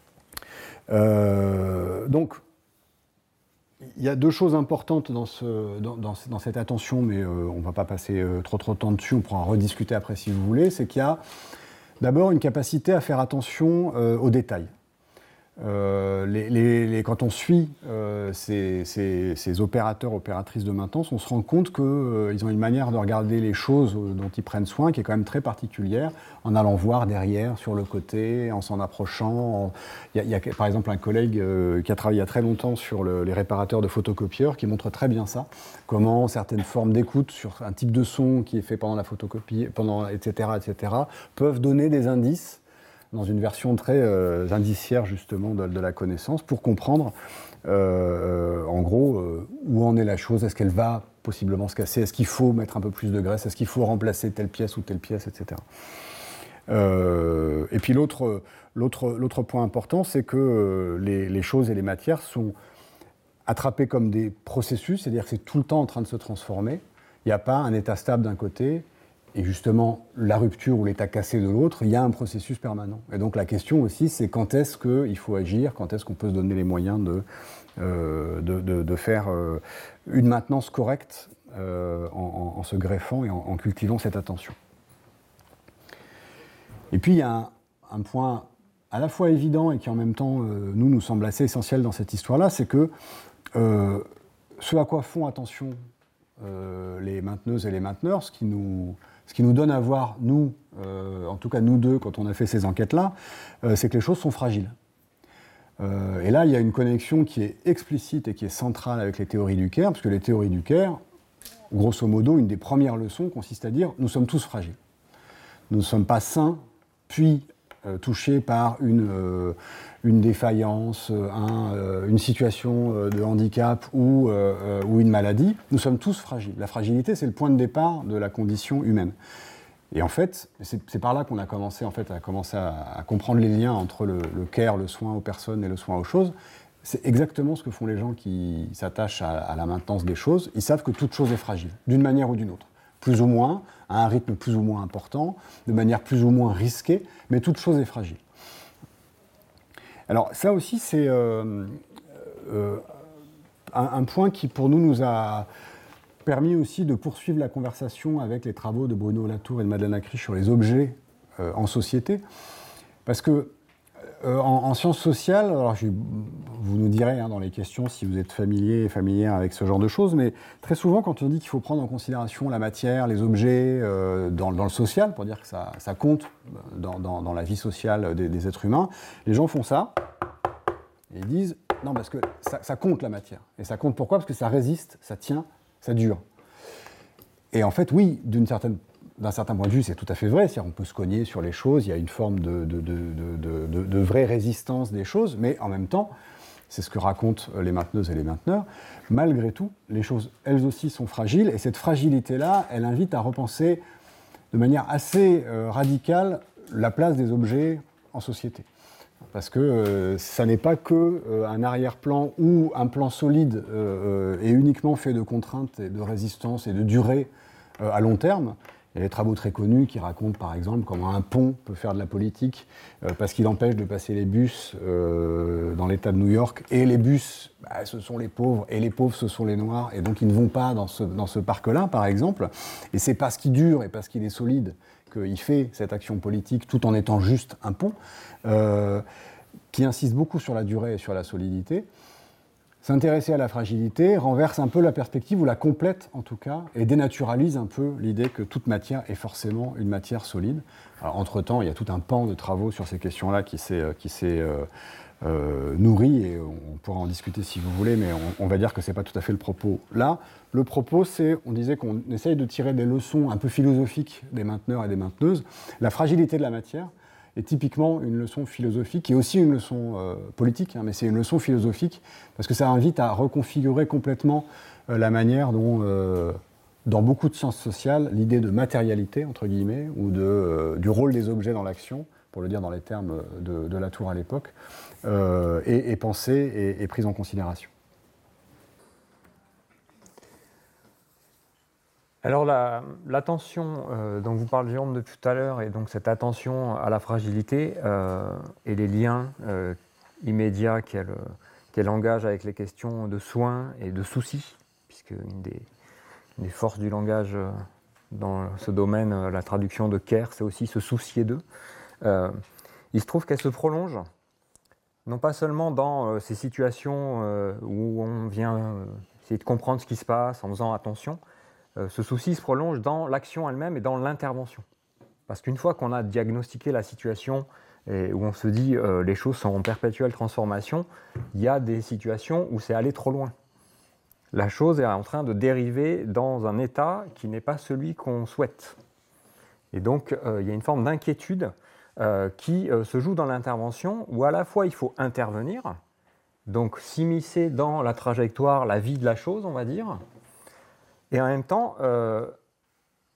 Euh, donc, il y a deux choses importantes dans, ce, dans, dans, dans cette attention, mais euh, on ne va pas passer euh, trop trop de temps dessus, on pourra en rediscuter après si vous voulez, c'est qu'il y a d'abord, une capacité à faire attention euh, aux détails. Euh, les, les, les, quand on suit euh, ces, ces, ces opérateurs, opératrices de maintenance, on se rend compte qu'ils euh, ont une manière de regarder les choses dont ils prennent soin qui est quand même très particulière, en allant voir derrière, sur le côté, en s'en approchant. Il y, y a par exemple un collègue euh, qui a travaillé il y a très longtemps sur le, les réparateurs de photocopieurs qui montre très bien ça, comment certaines formes d'écoute sur un type de son qui est fait pendant la photocopie, pendant, et cetera, et cetera, peuvent donner des indices dans une version très euh, indiciaire justement de, de la connaissance, pour comprendre euh, en gros euh, où en est la chose, est-ce qu'elle va possiblement se casser, est-ce qu'il faut mettre un peu plus de graisse, est-ce qu'il faut remplacer telle pièce ou telle pièce, et cetera. Euh, et puis l'autre, l'autre, l'autre point important, c'est que euh, les, les choses et les matières sont attrapées comme des processus, c'est-à-dire que c'est tout le temps en train de se transformer. Il n'y a pas un état stable d'un côté, et justement la rupture ou l'état cassé de l'autre, il y a un processus permanent. Et donc la question aussi, c'est quand est-ce qu'il faut agir, quand est-ce qu'on peut se donner les moyens de, euh, de, de, de faire euh, une maintenance correcte euh, en, en, en se greffant et en, en cultivant cette attention. Et puis il y a un, un point à la fois évident et qui en même temps euh, nous, nous semble assez essentiel dans cette histoire-là, c'est que euh, ce à quoi font attention euh, les mainteneuses et les mainteneurs, ce qui nous, ce qui nous donne à voir, nous, euh, en tout cas nous deux, quand on a fait ces enquêtes-là, euh, c'est que les choses sont fragiles. Euh, et là, il y a une connexion qui est explicite et qui est centrale avec les théories du Caire, parce que les théories du Caire, grosso modo, une des premières leçons consiste à dire « nous sommes tous fragiles ». Nous ne sommes pas sains, puis euh, touchés par une, euh, une défaillance, un, euh, une situation euh, de handicap ou, euh, ou une maladie. Nous sommes tous fragiles. La fragilité, c'est le point de départ de la condition humaine. Et en fait, c'est, c'est par là qu'on a commencé, en fait, à, commencer à, à comprendre les liens entre le, le care, le soin aux personnes et le soin aux choses. C'est exactement ce que font les gens qui s'attachent à, à la maintenance des choses. Ils savent que toute chose est fragile, d'une manière ou d'une autre. Plus ou moins, à un rythme plus ou moins important, de manière plus ou moins risquée, mais toute chose est fragile. Alors ça aussi, c'est euh, euh, un, un point qui, pour nous, nous a permis aussi de poursuivre la conversation avec les travaux de Bruno Latour et de Madeleine Acri sur les objets euh, en société. Parce que euh, en, en sciences sociales, alors je, vous nous direz hein, dans les questions si vous êtes familier et familière avec ce genre de choses, mais très souvent quand on dit qu'il faut prendre en considération la matière, les objets euh, dans, dans le social, pour dire que ça, ça compte dans, dans, dans la vie sociale des, des êtres humains, les gens font ça et ils disent non parce que ça, ça compte la matière. Et ça compte pourquoi ? Parce que ça résiste, ça tient, ça dure. Et en fait, oui, d'une certaine, d'un certain point de vue, c'est tout à fait vrai. C'est-à-dire, on peut se cogner sur les choses, il y a une forme de, de, de, de, de, de vraie résistance des choses, mais en même temps, c'est ce que racontent les mainteneuses et les mainteneurs, malgré tout, les choses, elles aussi, sont fragiles, et cette fragilité-là, elle invite à repenser de manière assez euh, radicale la place des objets en société. Parce que euh, ça n'est pas que euh, un arrière-plan ou un plan solide euh, et uniquement fait de contraintes et de résistance et de durée euh, à long terme. Il y a des travaux très connus qui racontent par exemple comment un pont peut faire de la politique euh, parce qu'il empêche de passer les bus euh, dans l'État de New York. Et les bus, bah, ce sont les pauvres, et les pauvres, ce sont les noirs, et donc ils ne vont pas dans ce, dans ce parc-là, par exemple. Et c'est parce qu'il dure et parce qu'il est solide qu'il fait cette action politique tout en étant juste un pont, euh, qui insiste beaucoup sur la durée et sur la solidité. S'intéresser à la fragilité renverse un peu la perspective, ou la complète en tout cas, et dénaturalise un peu l'idée que toute matière est forcément une matière solide. Alors, entre-temps, il y a tout un pan de travaux sur ces questions-là qui s'est, qui s'est euh, euh, nourri, et on pourra en discuter si vous voulez, mais on, on va dire que ce n'est pas tout à fait le propos là. Le propos, c'est, on disait qu'on essaye de tirer des leçons un peu philosophiques des mainteneurs et des mainteneuses. La fragilité de la matière est typiquement une leçon philosophique, qui est aussi une leçon euh, politique, hein, mais c'est une leçon philosophique, parce que ça invite à reconfigurer complètement euh, la manière dont, euh, dans beaucoup de sciences sociales, l'idée de matérialité, entre guillemets, ou de, euh, du rôle des objets dans l'action, pour le dire dans les termes de, de Latour à l'époque, euh, est, est pensée et, et prise en considération.
Alors la, l'attention euh, dont vous parle Jérôme depuis tout à l'heure, et donc cette attention à la fragilité euh, et les liens euh, immédiats qu'elle, qu'elle engage avec les questions de soins et de soucis, puisque une des, une des forces du langage euh, dans ce domaine, euh, la traduction de care, c'est aussi se soucier d'eux. Euh, il se trouve qu'elle se prolonge, non pas seulement dans euh, ces situations euh, où on vient euh, essayer de comprendre ce qui se passe en faisant attention. Ce souci se prolonge dans l'action elle-même et dans l'intervention. Parce qu'une fois qu'on a diagnostiqué la situation et où on se dit euh, les choses sont en perpétuelle transformation, il y a des situations où c'est allé trop loin. La chose est en train de dériver dans un état qui n'est pas celui qu'on souhaite. Et donc euh, il y a une forme d'inquiétude euh, qui euh, se joue dans l'intervention, où à la fois il faut intervenir, donc s'immiscer dans la trajectoire, la vie de la chose, on va dire, et en même temps, euh,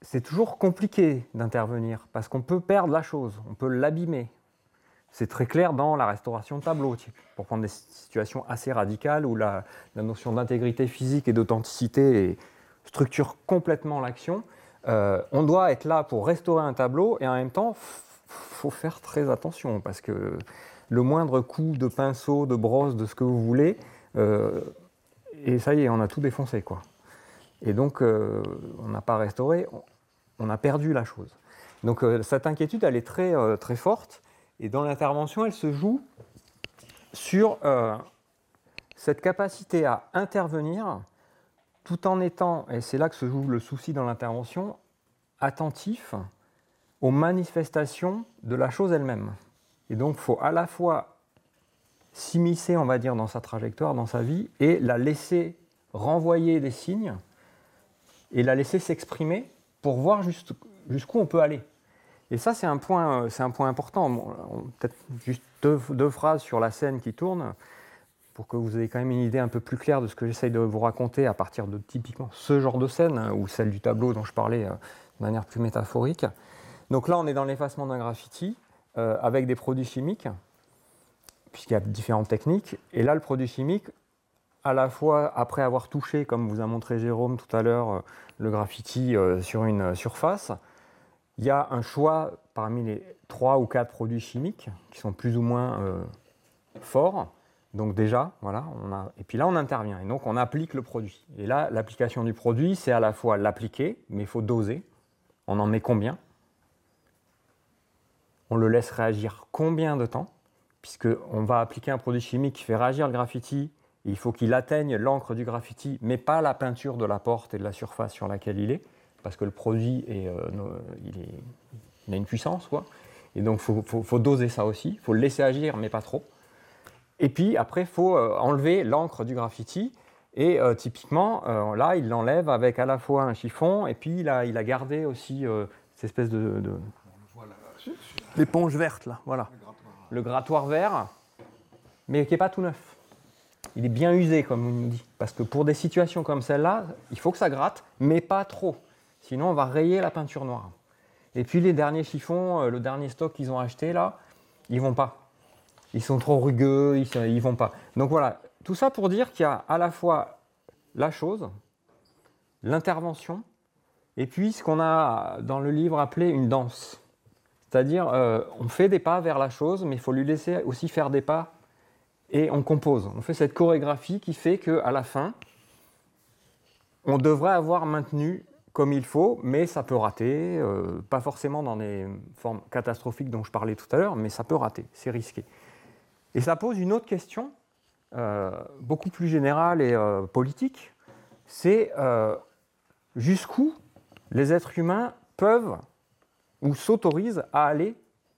c'est toujours compliqué d'intervenir parce qu'on peut perdre la chose, on peut l'abîmer. C'est très clair dans la restauration de tableaux, pour prendre des situations assez radicales où la, la notion d'intégrité physique et d'authenticité structure complètement l'action. Euh, on doit être là pour restaurer un tableau et en même temps, il faut faire très attention parce que le moindre coup de pinceau, de brosse, de ce que vous voulez, euh, et ça y est, on a tout défoncé, quoi. Et donc, euh, on n'a pas restauré, on, on a perdu la chose. Donc, euh, cette inquiétude, elle est très, euh, très forte. Et dans l'intervention, elle se joue sur euh, cette capacité à intervenir tout en étant, et c'est là que se joue le souci dans l'intervention, attentif aux manifestations de la chose elle-même. Et donc, il faut à la fois s'immiscer, on va dire, dans sa trajectoire, dans sa vie, et la laisser renvoyer des signes, et la laisser s'exprimer pour voir juste, jusqu'où on peut aller. Et ça, c'est un point, c'est un point important. Bon, peut-être juste deux, deux phrases sur la scène qui tourne, pour que vous ayez quand même une idée un peu plus claire de ce que j'essaye de vous raconter à partir de typiquement ce genre de scène, hein, ou celle du tableau dont je parlais euh, de manière plus métaphorique. Donc là, on est dans l'effacement d'un graffiti euh, avec des produits chimiques, puisqu'il y a différentes techniques. Et là, le produit chimique, à la fois après avoir touché, comme vous a montré Jérôme tout à l'heure, euh, le graffiti euh, sur une surface, il y a un choix parmi les trois ou quatre produits chimiques qui sont plus ou moins euh, forts. Donc déjà, voilà, on a... et puis là on intervient, et donc on applique le produit. Et là, l'application du produit, c'est à la fois l'appliquer, mais il faut doser. On en met combien? On le laisse réagir combien de temps? Puisqu'on va appliquer un produit chimique qui fait réagir le graffiti, et il faut qu'il atteigne l'encre du graffiti, mais pas la peinture de la porte et de la surface sur laquelle il est, parce que le produit, est, euh, il, est, il a une puissance, quoi. Et donc il faut, faut, faut doser ça aussi, il faut le laisser agir, mais pas trop. Et puis après, il faut euh, enlever l'encre du graffiti. Et euh, typiquement, euh, là, il l'enlève avec à la fois un chiffon, et puis il a, il a gardé aussi euh, cette espèce de... de... l'éponge verte, là, voilà. Le grattoir. Le grattoir vert, mais qui n'est pas tout neuf. Il est bien usé, comme on nous dit. Parce que pour des situations comme celle-là, il faut que ça gratte, mais pas trop. Sinon, on va rayer la peinture noire. Et puis les derniers chiffons, euh, le dernier stock qu'ils ont acheté, là, ils ne vont pas. Ils sont trop rugueux, ils ne vont pas. Donc voilà, tout ça pour dire qu'il y a à la fois la chose, l'intervention, et puis ce qu'on a dans le livre appelé une danse. C'est-à-dire, euh, on fait des pas vers la chose, mais il faut lui laisser aussi faire des pas, et on compose. On fait cette chorégraphie qui fait qu'à la fin, on devrait avoir maintenu comme il faut, mais ça peut rater, euh, pas forcément dans des formes catastrophiques dont je parlais tout à l'heure, mais ça peut rater, c'est risqué. Et ça pose une autre question, euh, beaucoup plus générale et euh, politique, c'est euh, jusqu'où les êtres humains peuvent ou s'autorisent à aller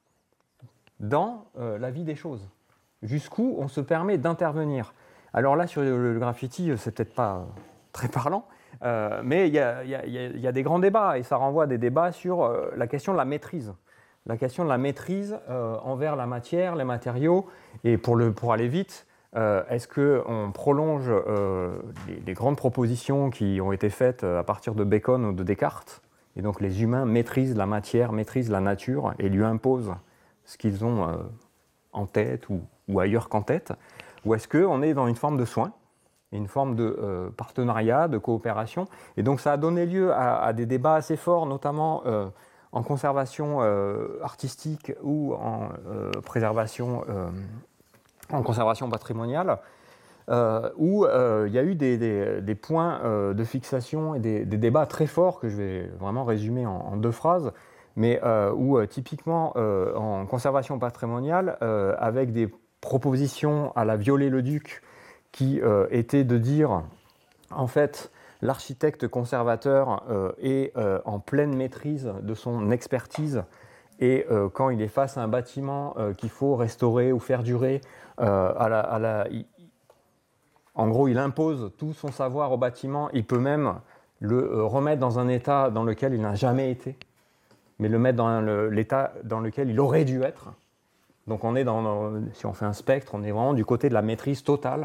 dans euh, la vie des choses. Jusqu'où on se permet d'intervenir. Alors là, sur le, le graffiti, c'est peut-être pas euh, très parlant, euh, mais il y, y, y, y a des grands débats, et ça renvoie à des débats sur euh, la question de la maîtrise. La question de la maîtrise euh, envers la matière, les matériaux, et pour, le, pour aller vite, euh, est-ce qu'on prolonge euh, les, les grandes propositions qui ont été faites à partir de Bacon ou de Descartes, et donc les humains maîtrisent la matière, maîtrisent la nature, et lui imposent ce qu'ils ont euh, en tête ou, ou ailleurs qu'en tête, ou est-ce qu'on est dans une forme de soin, une forme de euh, partenariat, de coopération, et donc ça a donné lieu à, à des débats assez forts, notamment euh, en conservation euh, artistique ou en euh, préservation, euh, en conservation patrimoniale, euh, où euh, il y a eu des, des, des points euh, de fixation et des, des débats très forts que je vais vraiment résumer en, en deux phrases, mais euh, où euh, typiquement euh, en conservation patrimoniale, euh, avec des propositions à la Viollet-le-Duc qui euh, étaient de dire, en fait, l'architecte conservateur euh, est euh, en pleine maîtrise de son expertise, et euh, quand il est face à un bâtiment euh, qu'il faut restaurer ou faire durer, euh, à la, à la, il, en gros il impose tout son savoir au bâtiment, il peut même le euh, remettre dans un état dans lequel il n'a jamais été, mais le mettre dans le, l'état dans lequel il aurait dû être. Donc on est dans, dans, si on fait un spectre, on est vraiment du côté de la maîtrise totale. Il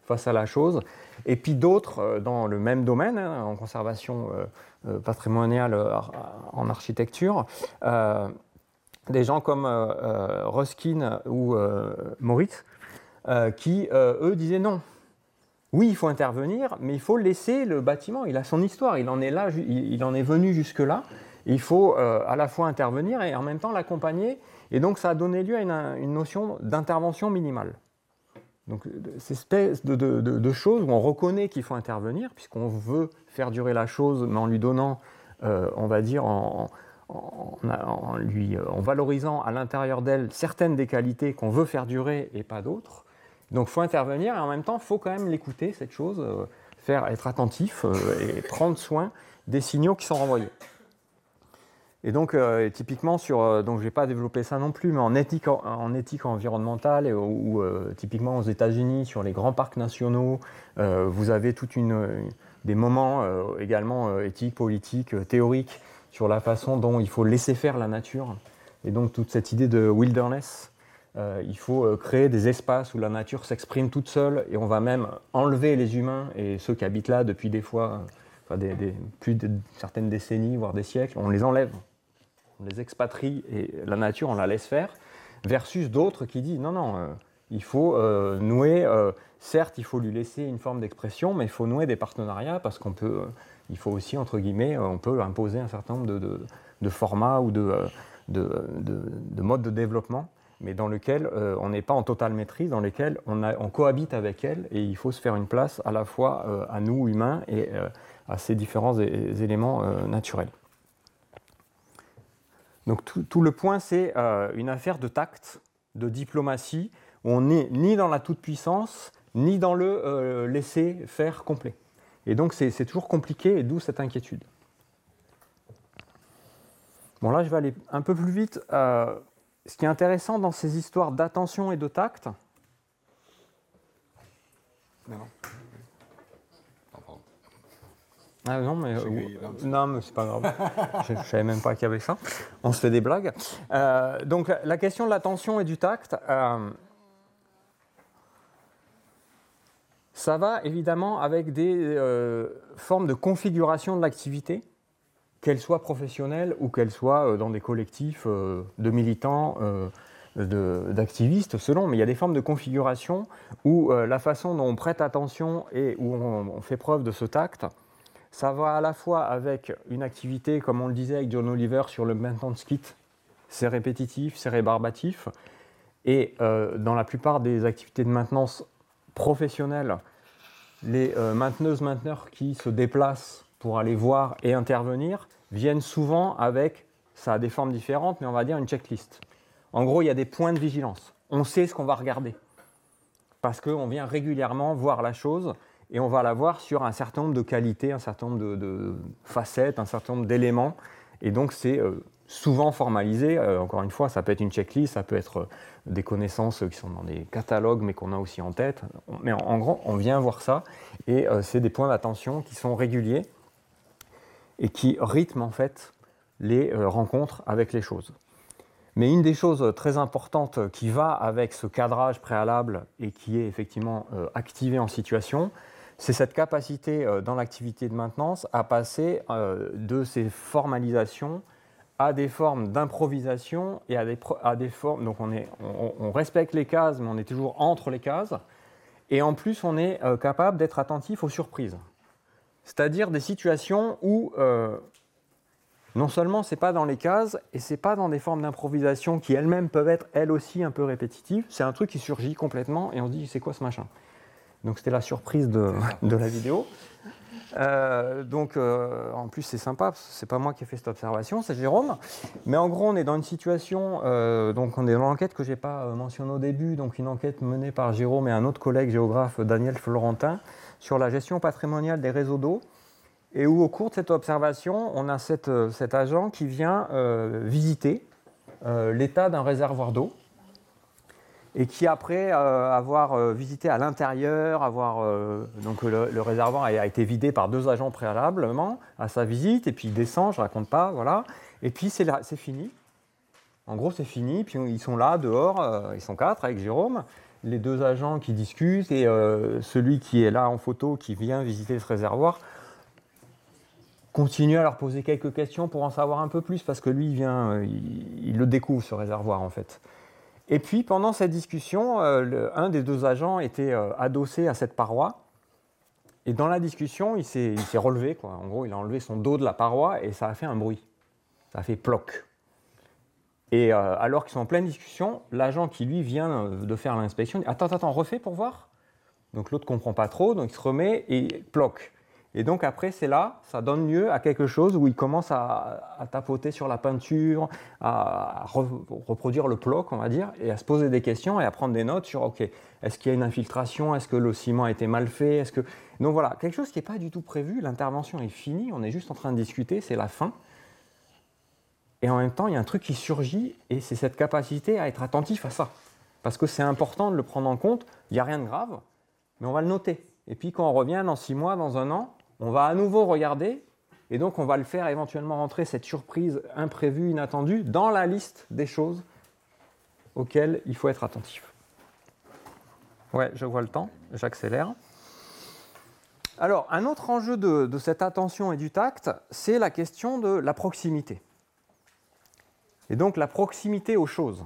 face à la chose. Et puis d'autres, euh, dans le même domaine, hein, en conservation euh, euh, patrimoniale, euh, en architecture, euh, des gens comme euh, euh, Ruskin ou euh, Moritz, euh, qui, euh, eux, disaient non. Oui, il faut intervenir, mais il faut laisser le bâtiment, il a son histoire, il en est, là, il, il en est venu jusque-là. Il faut euh, à la fois intervenir et en même temps l'accompagner. Et donc, ça a donné lieu à une, une notion d'intervention minimale. Donc, cette espèce de, de, de, de choses où on reconnaît qu'il faut intervenir, puisqu'on veut faire durer la chose, mais en lui donnant, euh, on va dire, en, en, en, lui, en valorisant à l'intérieur d'elle certaines des qualités qu'on veut faire durer et pas d'autres. Donc, il faut intervenir et en même temps, il faut quand même l'écouter, cette chose, euh, faire, être attentif euh, et prendre soin des signaux qui sont renvoyés. Et donc, euh, typiquement, sur, euh, donc je ne vais pas développer ça non plus, mais en éthique, en, en éthique environnementale, et, ou euh, typiquement aux États-Unis, sur les grands parcs nationaux, euh, vous avez toute une, une, des moments euh, également euh, éthiques, politiques, euh, théoriques, sur la façon dont il faut laisser faire la nature. Et donc, toute cette idée de wilderness, euh, il faut euh, créer des espaces où la nature s'exprime toute seule, et on va même enlever les humains et ceux qui habitent là depuis des fois, enfin des, des, plus de certaines décennies, voire des siècles, on les enlève. On les expatrie et la nature, on la laisse faire, versus d'autres qui disent non, non, euh, il faut euh, nouer, euh, certes, il faut lui laisser une forme d'expression, mais il faut nouer des partenariats parce qu'on peut, euh, il faut aussi, entre guillemets, on peut imposer un certain nombre de, de, de formats ou de, de, de, de modes de développement, mais dans lesquels euh, on n'est pas en totale maîtrise, dans lesquels on, a, on cohabite avec elle et il faut se faire une place à la fois euh, à nous, humains, et euh, à ces différents é- éléments euh, naturels. Donc tout, tout le point, c'est euh, une affaire de tact, de diplomatie, où on n'est ni dans la toute-puissance, ni dans le euh, laisser-faire complet. Et donc c'est, c'est toujours compliqué, et d'où cette inquiétude. Bon, là, je vais aller un peu plus vite. Euh, ce qui est intéressant dans ces histoires d'attention et de tact... Non. Ah non, mais, euh, non, mais c'est pas grave. Je ne savais même pas qu'il y avait ça. On se fait des blagues. Euh, donc, la question de l'attention et du tact, euh, ça va évidemment avec des euh, formes de configuration de l'activité, qu'elle soit professionnelle ou qu'elle soit euh, dans des collectifs euh, de militants, euh, de, d'activistes, selon. Mais il y a des formes de configuration où euh, la façon dont on prête attention et où on, on fait preuve de ce tact, ça va à la fois avec une activité, comme on le disait avec John Oliver sur le maintenance kit, c'est répétitif, c'est rébarbatif, et euh, dans la plupart des activités de maintenance professionnelles, les euh, mainteneuses, mainteneurs qui se déplacent pour aller voir et intervenir viennent souvent avec, ça a des formes différentes, mais on va dire une checklist. En gros, il y a des points de vigilance. On sait ce qu'on va regarder, parce qu'on vient régulièrement voir la chose, et on va la voir sur un certain nombre de qualités, un certain nombre de, de facettes, un certain nombre d'éléments. Et donc, c'est euh, souvent formalisé. Euh, encore une fois, ça peut être une checklist, ça peut être euh, des connaissances qui sont dans des catalogues, mais qu'on a aussi en tête. Mais en, en gros, on vient voir ça. Et euh, c'est des points d'attention qui sont réguliers et qui rythment, en fait, les euh, rencontres avec les choses. Mais une des choses très importantes qui va avec ce cadrage préalable et qui est effectivement euh, activé en situation, c'est cette capacité euh, dans l'activité de maintenance à passer euh, de ces formalisations à des formes d'improvisation et à des, à des formes... Donc on, est, on, on respecte les cases, mais on est toujours entre les cases. Et en plus, on est euh, capable d'être attentif aux surprises. C'est-à-dire des situations où euh, non seulement ce n'est pas dans les cases et ce n'est pas dans des formes d'improvisation qui elles-mêmes peuvent être elles aussi un peu répétitives, c'est un truc qui surgit complètement et on se dit c'est quoi ce machin ? Donc c'était la surprise de, de la vidéo. Euh, donc euh, en plus c'est sympa, parce que c'est pas moi qui ai fait cette observation, c'est Jérôme. Mais en gros on est dans une situation, euh, donc on est dans l'enquête que j'ai pas mentionnée au début, donc une enquête menée par Jérôme et un autre collègue géographe, Daniel Florentin, sur la gestion patrimoniale des réseaux d'eau. Et où au cours de cette observation, on a cette, cet agent qui vient euh, visiter euh, l'état d'un réservoir d'eau. Et qui, après euh, avoir euh, visité à l'intérieur, avoir, euh, donc le, le réservoir a, a été vidé par deux agents préalablement à sa visite, et puis il descend, je ne raconte pas, voilà. Et puis c'est, là, c'est fini. En gros, c'est fini, puis ils sont là, dehors, euh, ils sont quatre avec Jérôme, les deux agents qui discutent et euh, celui qui est là en photo, qui vient visiter ce réservoir, continue à leur poser quelques questions pour en savoir un peu plus, parce que lui, il vient, euh, il, il le découvre, ce réservoir, en fait. Et puis, pendant cette discussion, euh, le, un des deux agents était euh, adossé à cette paroi, et dans la discussion, il s'est, il s'est relevé, quoi. En gros, il a enlevé son dos de la paroi, et ça a fait un bruit. Ça a fait ploc. Et euh, alors qu'ils sont en pleine discussion, l'agent qui, lui, vient de faire l'inspection, dit « Attends, attends, refais pour voir ?» Donc l'autre ne comprend pas trop, donc il se remet et ploc. Et donc après, c'est là, ça donne lieu à quelque chose où il commence à, à tapoter sur la peinture, à, à re, reproduire le ploc, on va dire, et à se poser des questions et à prendre des notes sur, ok, est-ce qu'il y a une infiltration, est-ce que le ciment a été mal fait, est-ce que... Donc voilà, quelque chose qui n'est pas du tout prévu, l'intervention est finie, on est juste en train de discuter, c'est la fin. Et en même temps, il y a un truc qui surgit, et c'est cette capacité à être attentif à ça. Parce que c'est important de le prendre en compte, il n'y a rien de grave, mais on va le noter. Et puis quand on revient dans six mois, dans un an, on va à nouveau regarder, et donc on va le faire éventuellement rentrer cette surprise imprévue, inattendue, dans la liste des choses auxquelles il faut être attentif. Ouais, je vois le temps, j'accélère. Alors, un autre enjeu de, de cette attention et du tact, c'est la question de la proximité. Et donc la proximité aux choses.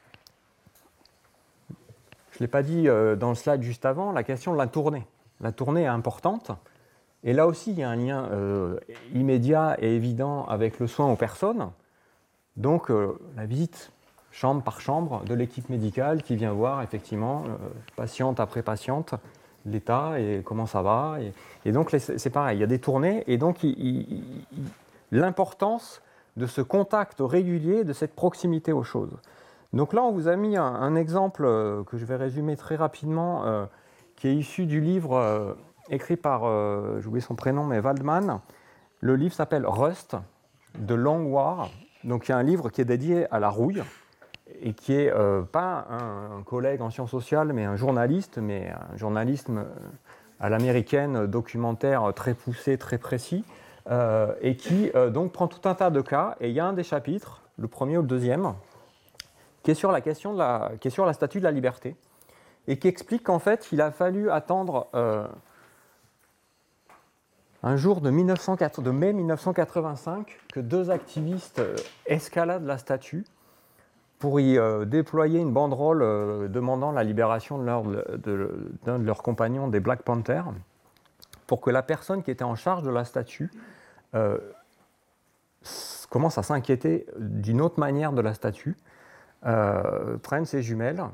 Je ne l'ai pas dit euh, dans le slide juste avant, la question de la tournée. La tournée est importante. Et là aussi, il y a un lien euh, immédiat et évident avec le soin aux personnes. Donc, euh, la visite chambre par chambre de l'équipe médicale qui vient voir, effectivement, euh, patiente après patiente, l'état et comment ça va. Et, et donc, c'est pareil, il y a des tournées. Et donc, il, il, il, l'importance de ce contact régulier, de cette proximité aux choses. Donc là, on vous a mis un, un exemple euh, que je vais résumer très rapidement, euh, qui est issu du livre... Euh, écrit par, euh, j'ai oublié son prénom, mais Waldman. Le livre s'appelle Rust, de Long War. Donc il y a un livre qui est dédié à la rouille, et qui est euh, pas un, un collègue en sciences sociales, mais un journaliste, mais un journalisme à l'américaine, documentaire très poussé, très précis, euh, et qui euh, donc prend tout un tas de cas, et il y a un des chapitres, le premier ou le deuxième, qui est sur la question de la, qui est sur la statue de la liberté, et qui explique qu'en fait, il a fallu attendre... Euh, un jour de, mille neuf cent quatre, de mai mille neuf cent quatre-vingt-cinq, que deux activistes escaladent la statue pour y euh, déployer une banderole euh, demandant la libération de leur, de, de, d'un de leurs compagnons des Black Panthers, pour que la personne qui était en charge de la statue euh, commence à s'inquiéter d'une autre manière de la statue, euh, prenne ses jumelles,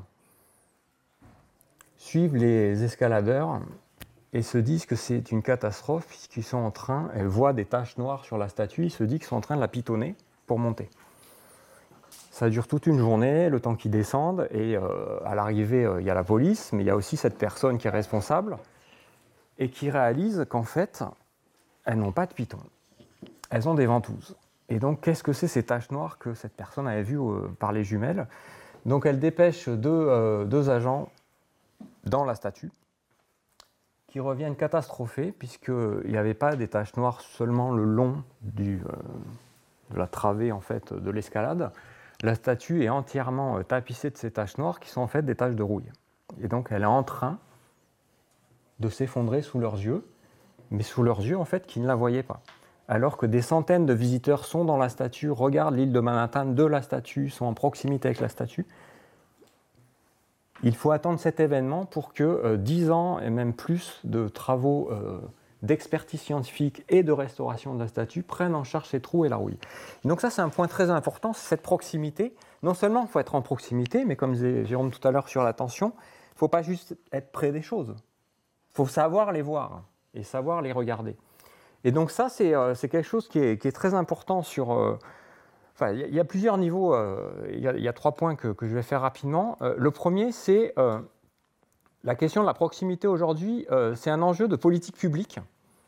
suive les escaladeurs, et se disent que c'est une catastrophe puisqu'ils sont en train, elles voient des taches noires sur la statue, ils se disent qu'ils sont en train de la pitonner pour monter. Ça dure toute une journée, le temps qu'ils descendent, et euh, à l'arrivée, euh, il y a la police, mais il y a aussi cette personne qui est responsable, et qui réalise qu'en fait, elles n'ont pas de piton, elles ont des ventouses. Et donc, qu'est-ce que c'est ces taches noires que cette personne avait vues euh, par les jumelles? Donc, elle dépêche deux, euh, deux agents dans la statue, qui reviennent catastrophés, puisqu'il n'y avait pas des taches noires seulement le long du, euh, de la travée en fait, de l'escalade. La statue est entièrement euh, tapissée de ces taches noires qui sont en fait des taches de rouille. Et donc elle est en train de s'effondrer sous leurs yeux, mais sous leurs yeux en fait qui ne la voyaient pas. Alors que des centaines de visiteurs sont dans la statue, regardent l'île de Manhattan de la statue, sont en proximité avec la statue. Il faut attendre cet événement pour que euh, dix ans et même plus de travaux euh, d'expertise scientifique et de restauration de la statue prennent en charge ces trous et la rouille. Donc ça, c'est un point très important, c'est cette proximité. Non seulement il faut être en proximité, mais comme disait Jérôme tout à l'heure sur l'attention, il ne faut pas juste être près des choses. Il faut savoir les voir et savoir les regarder. Et donc ça, c'est, euh, c'est quelque chose qui est, qui est très important sur... Euh, Enfin, il y a plusieurs niveaux, euh, il, y a, il y a trois points que, que je vais faire rapidement. Euh, le premier, c'est euh, la question de la proximité aujourd'hui, euh, c'est un enjeu de politique publique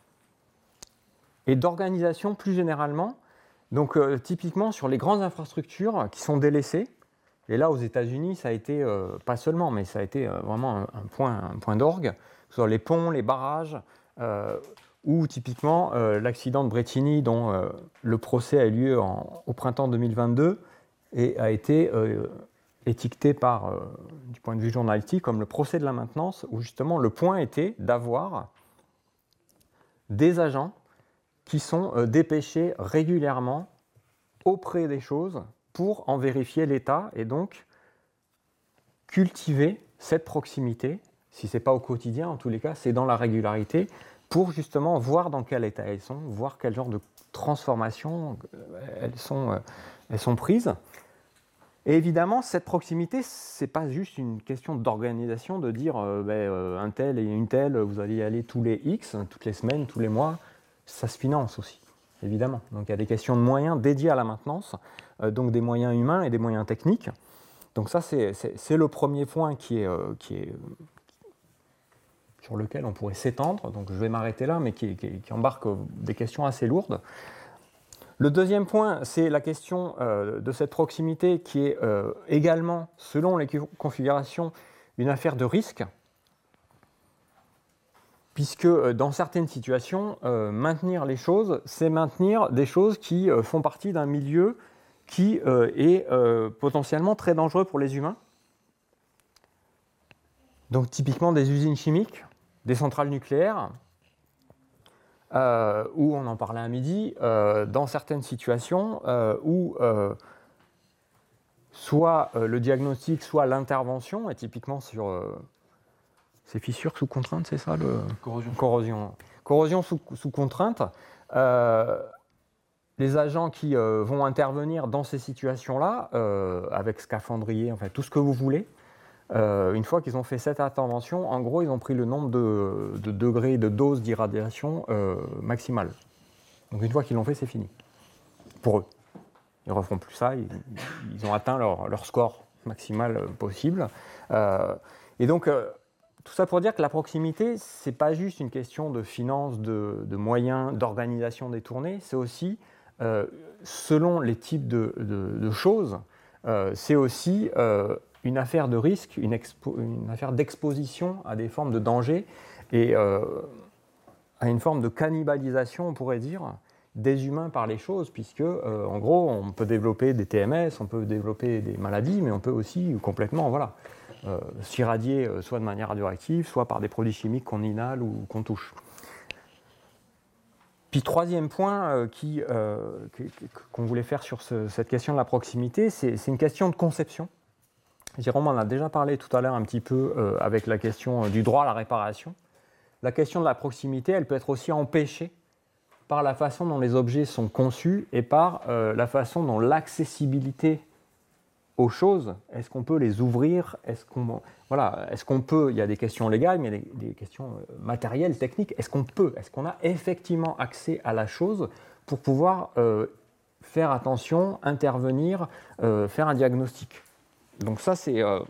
et d'organisation plus généralement. Donc euh, typiquement sur les grandes infrastructures qui sont délaissées, et là aux États-Unis, ça a été, euh, pas seulement, mais ça a été euh, vraiment un, un point, un point d'orgue, sur les ponts, les barrages, euh, ou typiquement euh, l'accident de Brétigny dont euh, le procès a eu lieu en, au printemps deux mille vingt-deux et a été euh, étiqueté par, euh, du point de vue journalistique comme le procès de la maintenance, où justement le point était d'avoir des agents qui sont euh, dépêchés régulièrement auprès des choses pour en vérifier l'état et donc cultiver cette proximité, si ce n'est pas au quotidien, en tous les cas, c'est dans la régularité, pour justement voir dans quel état elles sont, voir quel genre de transformation elles sont, euh, elles sont prises. Et évidemment, cette proximité, ce n'est pas juste une question d'organisation, de dire euh, ben, euh, un tel et une telle, vous allez y aller tous les X, toutes les semaines, tous les mois, ça se finance aussi, évidemment. Donc il y a des questions de moyens dédiés à la maintenance, euh, donc des moyens humains et des moyens techniques. Donc ça, c'est, c'est, c'est le premier point qui est, euh, qui est, sur lequel on pourrait s'étendre, donc je vais m'arrêter là, mais qui, qui, qui embarque des questions assez lourdes. Le deuxième point, c'est la question euh, de cette proximité qui est euh, également, selon les configurations, une affaire de risque, puisque euh, dans certaines situations, euh, maintenir les choses, c'est maintenir des choses qui euh, font partie d'un milieu qui euh, est euh, potentiellement très dangereux pour les humains. Donc typiquement des usines chimiques, des centrales nucléaires, euh, où on en parlait à midi, euh, dans certaines situations euh, où euh, soit euh, le diagnostic, soit l'intervention, et typiquement sur euh, ces fissures sous contrainte, c'est ça le...
Corrosion.
Corrosion, Corrosion sous, sous contrainte. Euh, les agents qui euh, vont intervenir dans ces situations-là, euh, avec scaphandrier, enfin tout ce que vous voulez, Euh, une fois qu'ils ont fait cette intervention, en gros, ils ont pris le nombre de, de degrés, de doses d'irradiation euh, maximale. Donc une fois qu'ils l'ont fait, c'est fini. Pour eux. Ils ne referont plus ça, ils, ils ont atteint leur, leur score maximal possible. Euh, et donc, euh, tout ça pour dire que la proximité, ce n'est pas juste une question de finances, de, de moyens, d'organisation des tournées, c'est aussi, euh, selon les types de, de, de choses, euh, c'est aussi... Euh, une affaire de risque, une, expo, une affaire d'exposition à des formes de danger et euh, à une forme de cannibalisation, on pourrait dire, des humains par les choses, puisque, euh, en gros, on peut développer des T M S, on peut développer des maladies, mais on peut aussi complètement, voilà, euh, s'irradier euh, soit de manière radioactive, soit par des produits chimiques qu'on inhale ou qu'on touche. Puis troisième point euh, qui, euh, qu'on voulait faire sur ce, cette question de la proximité, c'est, c'est une question de conception. Jérôme en a déjà parlé tout à l'heure un petit peu euh, avec la question du droit à la réparation. La question de la proximité, elle peut être aussi empêchée par la façon dont les objets sont conçus et par euh, la façon dont l'accessibilité aux choses, est-ce qu'on peut les ouvrir, est-ce qu'on, voilà, est-ce qu'on peut, il y a des questions légales, mais il y a des, des questions matérielles, techniques, est-ce qu'on peut, est-ce qu'on a effectivement accès à la chose pour pouvoir euh, faire attention, intervenir, euh, faire un diagnostic. Donc ça, c'est... Euh...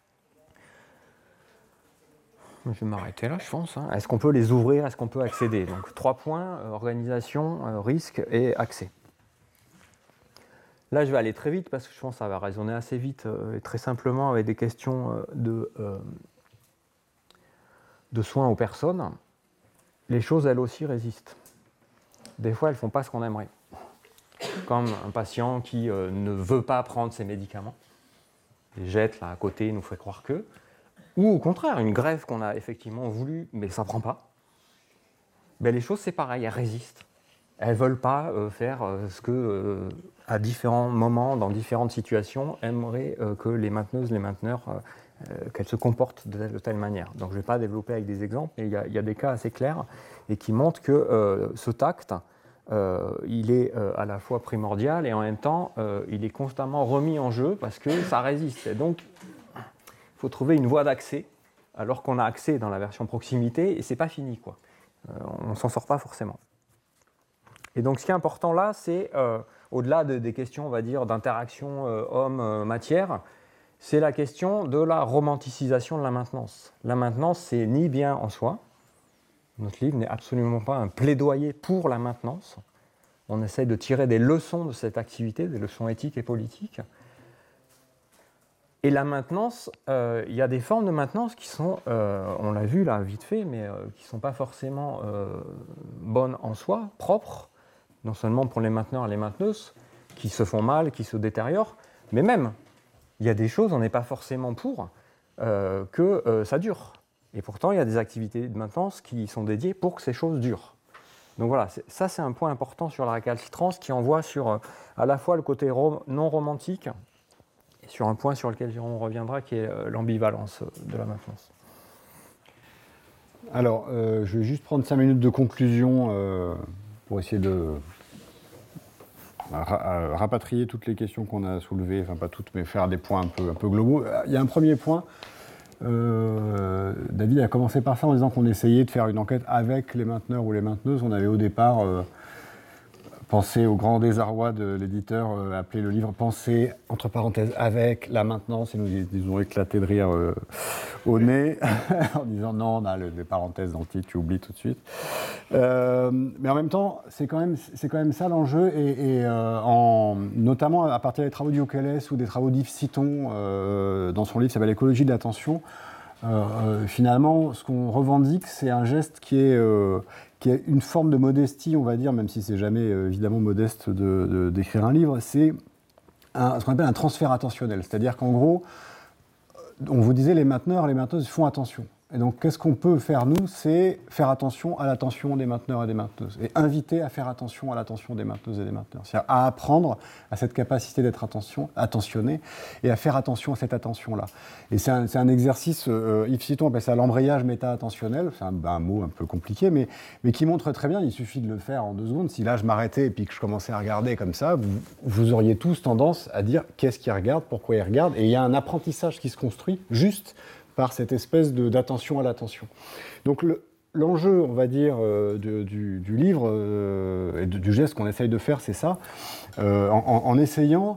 Je vais m'arrêter là, je pense. Hein. Est-ce qu'on peut les ouvrir? Est-ce qu'on peut accéder? Donc trois points, euh, organisation, euh, risque et accès. Là, je vais aller très vite parce que je pense que ça va raisonner assez vite euh, et très simplement avec des questions euh, de, euh, de soins aux personnes. Les choses, elles aussi, résistent. Des fois, elles ne font pas ce qu'on aimerait. Comme un patient qui euh, ne veut pas prendre ses médicaments. Les jette là à côté, nous fait croire que, ou au contraire, une greffe qu'on a effectivement voulu, mais ça ne prend pas, ben les choses c'est pareil, elles résistent. Elles ne veulent pas euh, faire euh, ce que, euh, à différents moments, dans différentes situations, aimeraient euh, que les mainteneuses, les mainteneurs, euh, euh, qu'elles se comportent de telle ou telle manière. Donc je ne vais pas développer avec des exemples, mais il y, y a des cas assez clairs et qui montrent que euh, ce tact, Euh, il est euh, à la fois primordial et en même temps, euh, il est constamment remis en jeu parce que ça résiste. Et donc, il faut trouver une voie d'accès, alors qu'on a accès dans la version proximité, et c'est pas fini, quoi. Euh, on ne s'en sort pas forcément. Et donc, ce qui est important là, c'est, euh, au-delà de, des questions, on va dire, d'interaction euh, homme-matière, c'est la question de la romanticisation de la maintenance. La maintenance, c'est ni bien en soi. Notre livre n'est absolument pas un plaidoyer pour la maintenance. On essaie de tirer des leçons de cette activité, des leçons éthiques et politiques. Et la maintenance, euh, il y a des formes de maintenance qui sont, euh, on l'a vu là vite fait, mais euh, qui ne sont pas forcément euh, bonnes en soi, propres, non seulement pour les mainteneurs et les mainteneuses, qui se font mal, qui se détériorent, mais même il y a des choses, on n'est pas forcément pour euh, que euh, ça dure. Et pourtant, il y a des activités de maintenance qui sont dédiées pour que ces choses durent. Donc voilà, ça c'est un point important sur la récalcitrance qui envoie sur euh, à la fois le côté rom- non romantique et sur un point sur lequel on reviendra qui est euh, l'ambivalence de la maintenance.
Alors, euh, je vais juste prendre cinq minutes de conclusion euh, pour essayer de ra- rapatrier toutes les questions qu'on a soulevées, enfin pas toutes, mais faire des points un peu, un peu globaux. Il y a un premier point. Euh, David a commencé par ça en disant qu'on essayait de faire une enquête avec les mainteneurs ou les mainteneuses. On avait au départ euh, pensé au grand désarroi de l'éditeur, euh, appelé le livre « Penser, entre parenthèses, avec la maintenance ». Ils nous, ils ont éclaté de rire euh, au nez en disant « Non, on a le, les parenthèses dans le titre, tu oublies tout de suite euh, ». Mais en même temps, c'est quand même, c'est quand même ça l'enjeu, et, et euh, en, notamment à partir des travaux du O Q L S ou des travaux d'Yves Citon, euh, dans son livre qui s'appelle « L'écologie de l'attention », Euh, euh, finalement, ce qu'on revendique, c'est un geste qui est, euh, qui est une forme de modestie, on va dire, même si c'est jamais euh, évidemment modeste de, de, d'écrire un livre, c'est un, ce qu'on appelle un transfert attentionnel. C'est-à-dire qu'en gros, on vous disait, les mainteneurs, les mainteneuses font attention. Et donc, qu'est-ce qu'on peut faire, nous? C'est faire attention à l'attention des mainteneurs et des mainteneuses. Et inviter à faire attention à l'attention des mainteneuses et des mainteneurs. C'est-à-dire à apprendre à cette capacité d'être attention, attentionné et à faire attention à cette attention-là. Et c'est un, c'est un exercice, euh, Yves Citon appelle ça l'embrayage méta-attentionnel. C'est un, ben, un mot un peu compliqué, mais, mais qui montre très bien, il suffit de le faire en deux secondes. Si là, je m'arrêtais et puis que je commençais à regarder comme ça, vous, vous auriez tous tendance à dire qu'est-ce qu'il regarde, pourquoi il regarde. Et il y a un apprentissage qui se construit juste par cette espèce de, d'attention à l'attention. Donc le, l'enjeu, on va dire, euh, de, du, du livre euh, et de, du geste qu'on essaye de faire, c'est ça, euh, en, en essayant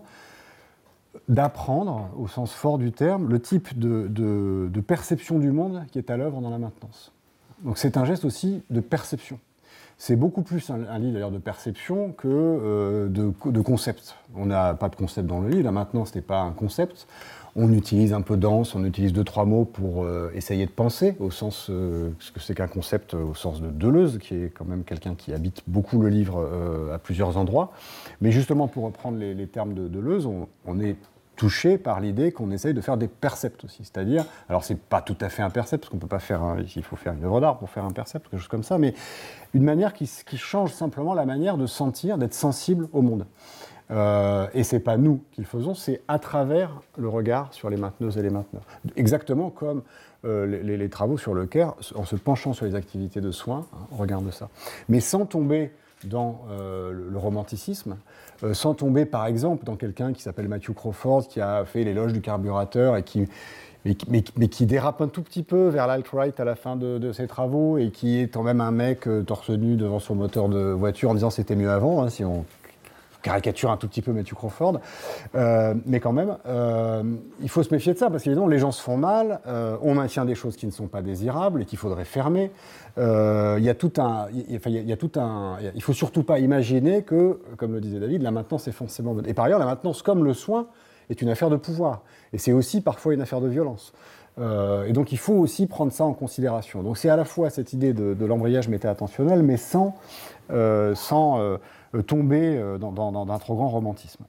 d'apprendre, au sens fort du terme, le type de, de, de perception du monde qui est à l'œuvre dans la maintenance. Donc c'est un geste aussi de perception. C'est beaucoup plus un, un livre d'ailleurs de perception que euh, de, de concept. On n'a pas de concept dans le livre, la maintenance n'est pas un concept. On utilise un peu dense, on utilise deux, trois mots pour euh, essayer de penser, au sens, euh, ce que c'est qu'un concept au sens de Deleuze, qui est quand même quelqu'un qui habite beaucoup le livre euh, à plusieurs endroits. Mais justement, pour reprendre les, les termes de Deleuze, on, on est touché par l'idée qu'on essaye de faire des percepts aussi. C'est-à-dire, alors c'est pas tout à fait un percept, parce qu'on peut pas faire, un, il faut faire une œuvre d'art pour faire un percept, quelque chose comme ça, mais une manière qui, qui change simplement la manière de sentir, d'être sensible au monde. Euh, et c'est pas nous qui le faisons, c'est à travers le regard sur les mainteneuses et les mainteneurs. Exactement comme euh, les, les travaux sur le Caire, en se penchant sur les activités de soins, hein, on regarde ça. Mais sans tomber dans euh, le, le romanticisme, euh, sans tomber par exemple dans quelqu'un qui s'appelle Matthew Crawford, qui a fait l'éloge du carburateur et qui, mais, mais, mais qui dérape un tout petit peu vers l'alt-right à la fin de, de ses travaux, et qui est quand même un mec euh, torse nu devant son moteur de voiture en disant c'était mieux avant, hein, si on caricature un tout petit peu Matthew Crawford, euh, mais quand même, euh, il faut se méfier de ça, parce qu'évidemment, les gens se font mal, euh, on maintient des choses qui ne sont pas désirables et qu'il faudrait fermer. Euh, il y a tout un, il, enfin, il y a tout un, il faut surtout pas imaginer que, comme le disait David, la maintenance est forcément bonne. Et par ailleurs, la maintenance, comme le soin, est une affaire de pouvoir, et c'est aussi parfois une affaire de violence. Euh, et donc, il faut aussi prendre ça en considération. Donc, c'est à la fois cette idée de, de l'embrayage méta-attentionnel, mais sans, euh, sans euh, tomber dans, dans, dans un trop grand romantisme.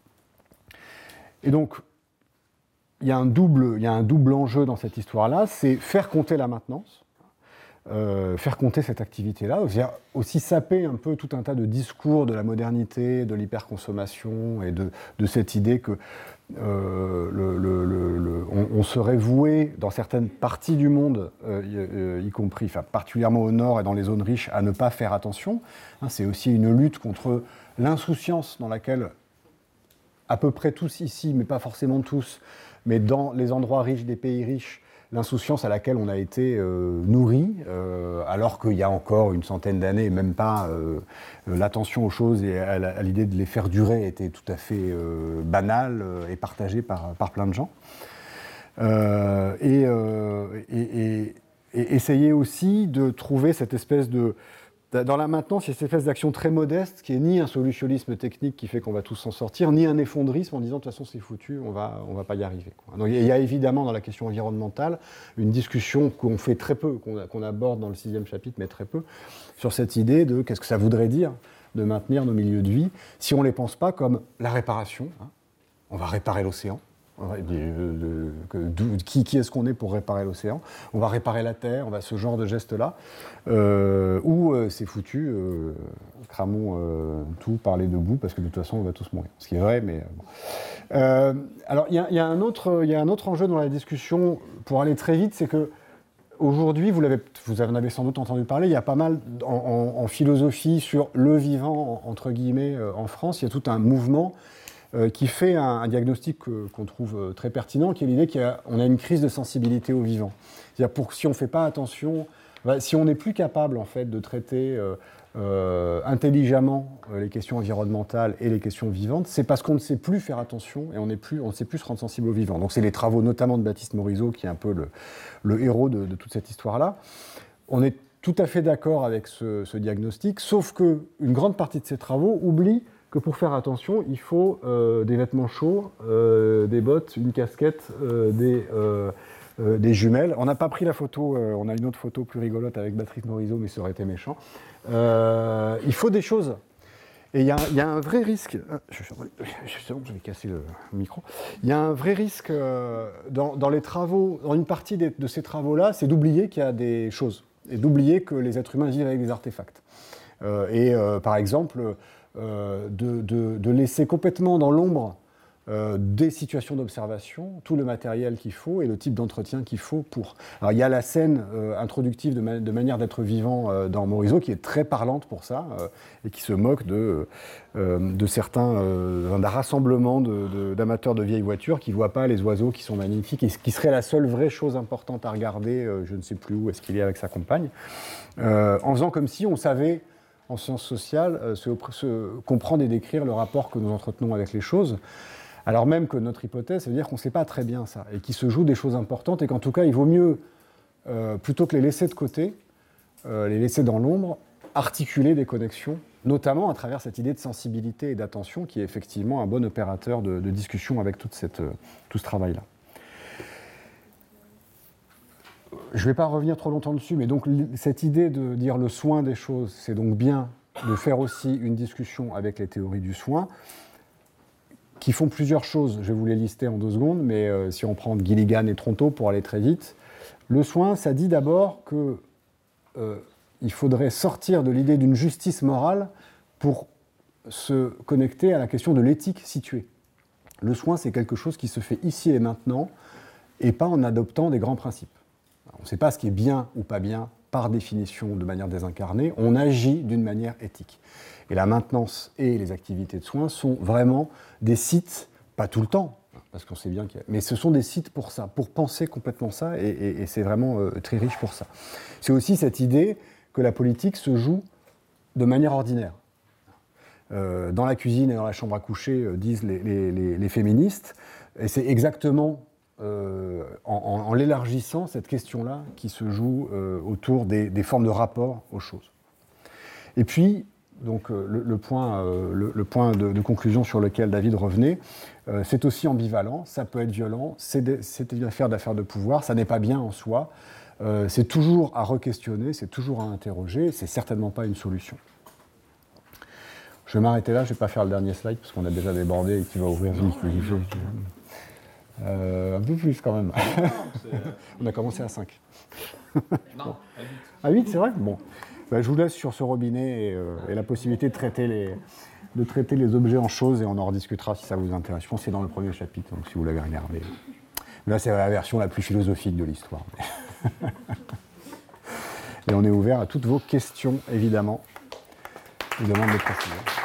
Et donc, il y a un double, il y a un double enjeu dans cette histoire-là, c'est faire compter la maintenance, euh, faire compter cette activité-là, c'est-à-dire aussi saper un peu tout un tas de discours de la modernité, de l'hyperconsommation et de, de cette idée que euh, le, le, le, le, on, on serait voué dans certaines parties du monde, euh, y, y compris, enfin, particulièrement au nord et dans les zones riches, à ne pas faire attention. Hein, c'est aussi une lutte contre l'insouciance dans laquelle à peu près tous ici, mais pas forcément tous, mais dans les endroits riches des pays riches, l'insouciance à laquelle on a été euh, nourri, euh, alors qu'il y a encore une centaine d'années, même pas, euh, l'attention aux choses et à, à l'idée de les faire durer était tout à fait euh, banale euh, et partagée par, par plein de gens. Euh, et, euh, et, et, et essayer aussi de trouver cette espèce de... Dans la maintenance, il y a cette espèce d'action très modeste qui n'est ni un solutionnisme technique qui fait qu'on va tous s'en sortir, ni un effondrisme en disant de toute façon c'est foutu, on va, on va pas y arriver, quoi. Donc, il y a évidemment dans la question environnementale une discussion qu'on fait très peu, qu'on, qu'on aborde dans le sixième chapitre, mais très peu, sur cette idée de qu'est-ce que ça voudrait dire de maintenir nos milieux de vie si on ne les pense pas comme la réparation. Hein. On va réparer l'océan. De, de, de, qui, qui est-ce qu'on est pour réparer l'océan? On va réparer la Terre, on va ce genre de geste-là. Euh, ou euh, c'est foutu, euh, cramons euh, tout, parler debout, parce que de toute façon, on va tous mourir. Ce qui est vrai, mais... Euh, bon. euh, alors, il y, y, y a un autre enjeu dans la discussion, pour aller très vite, c'est que aujourd'hui, vous, vous en avez sans doute entendu parler, il y a pas mal en, en, en philosophie sur le vivant, entre guillemets, euh, en France. Il y a tout un mouvement euh, qui fait un, un diagnostic euh, qu'on trouve euh, très pertinent, qui est l'idée qu'on a, a une crise de sensibilité au vivant. C'est-à-dire pour si on ne fait pas attention, bah, si on n'est plus capable en fait, de traiter euh, euh, intelligemment euh, les questions environnementales et les questions vivantes, c'est parce qu'on ne sait plus faire attention et on, est plus, on ne sait plus se rendre sensible au vivant. Donc c'est les travaux notamment de Baptiste Morisot qui est un peu le, le héros de, de toute cette histoire-là. On est tout à fait d'accord avec ce, ce diagnostic, sauf qu'une grande partie de ces travaux oublie que pour faire attention, il faut euh, des vêtements chauds, euh, des bottes, une casquette, euh, des, euh, euh, des jumelles. On n'a pas pris la photo, euh, on a une autre photo plus rigolote avec Baptiste Morisot, mais ça aurait été méchant. Euh, il faut des choses. Et il y, y a un vrai risque, je, je, je vais casser le micro, il y a un vrai risque euh, dans, dans les travaux, dans une partie des, de ces travaux-là, c'est d'oublier qu'il y a des choses, et d'oublier que les êtres humains vivent avec des artefacts. Euh, et euh, par exemple, euh, de, de, de laisser complètement dans l'ombre euh, des situations d'observation, tout le matériel qu'il faut et le type d'entretien qu'il faut pour... Alors il y a la scène euh, introductive de, ma de manière d'être vivant euh, dans Morisot qui est très parlante pour ça euh, et qui se moque de, euh, de certains, euh, d'un rassemblement d'amateurs de, de, de vieilles voitures qui ne voient pas les oiseaux qui sont magnifiques et ce qui serait la seule vraie chose importante à regarder, euh, je ne sais plus où est-ce qu'il est avec sa compagne, euh, en faisant comme si on savait en sciences sociales euh, se, se comprendre et décrire le rapport que nous entretenons avec les choses. Alors même que notre hypothèse, ça veut dire qu'on ne sait pas très bien ça, et qu'il se joue des choses importantes, et qu'en tout cas, il vaut mieux, euh, plutôt que les laisser de côté, euh, les laisser dans l'ombre, articuler des connexions, notamment à travers cette idée de sensibilité et d'attention, qui est effectivement un bon opérateur de, de discussion avec toute cette, euh, tout ce travail-là. Je ne vais pas revenir trop longtemps dessus, mais donc cette idée de dire le soin des choses, c'est donc bien de faire aussi une discussion avec les théories du soin, qui font plusieurs choses, je vais vous les lister en deux secondes, mais euh, si on prend Gilligan et Tronto pour aller très vite, le soin, ça dit d'abord qu'il euh, faudrait sortir de l'idée d'une justice morale pour se connecter à la question de l'éthique située. Le soin, c'est quelque chose qui se fait ici et maintenant, et pas en adoptant des grands principes. Alors, on ne sait pas ce qui est bien ou pas bien, par définition, de manière désincarnée, on agit d'une manière éthique. Et la maintenance et les activités de soins sont vraiment des sites, pas tout le temps, parce qu'on sait bien qu'il y a... mais ce sont des sites pour ça, pour penser complètement ça, et, et, et c'est vraiment euh, très riche pour ça. C'est aussi cette idée que la politique se joue de manière ordinaire. Euh, dans la cuisine et dans la chambre à coucher, euh, disent les, les, les, les féministes, et c'est exactement euh, en, en, en l'élargissant, cette question-là, qui se joue euh, autour des, des formes de rapport aux choses. Et puis, donc euh, le, le point, euh, le, le point de, de conclusion sur lequel David revenait, euh, c'est aussi ambivalent, ça peut être violent, c'est une affaire d'affaires de pouvoir, ça n'est pas bien en soi, euh, c'est toujours à re-questionner, c'est toujours à interroger, c'est certainement pas une solution. Je vais m'arrêter là, je ne vais pas faire le dernier slide parce qu'on a déjà débordé et qu'il va ouvrir vite. Euh, un peu plus quand même. Non, on a commencé à cinq. Non, à huit. À huit, c'est vrai ? Bon. Ben, je vous laisse sur ce robinet et, euh, et la possibilité de traiter, les, de traiter les objets en choses et on en rediscutera si ça vous intéresse. Je pense que c'est dans le premier chapitre, donc si vous l'avez regardé. Là, c'est la version la plus philosophique de l'histoire. Et on est ouvert à toutes vos questions, évidemment. Je vous demande de préciser.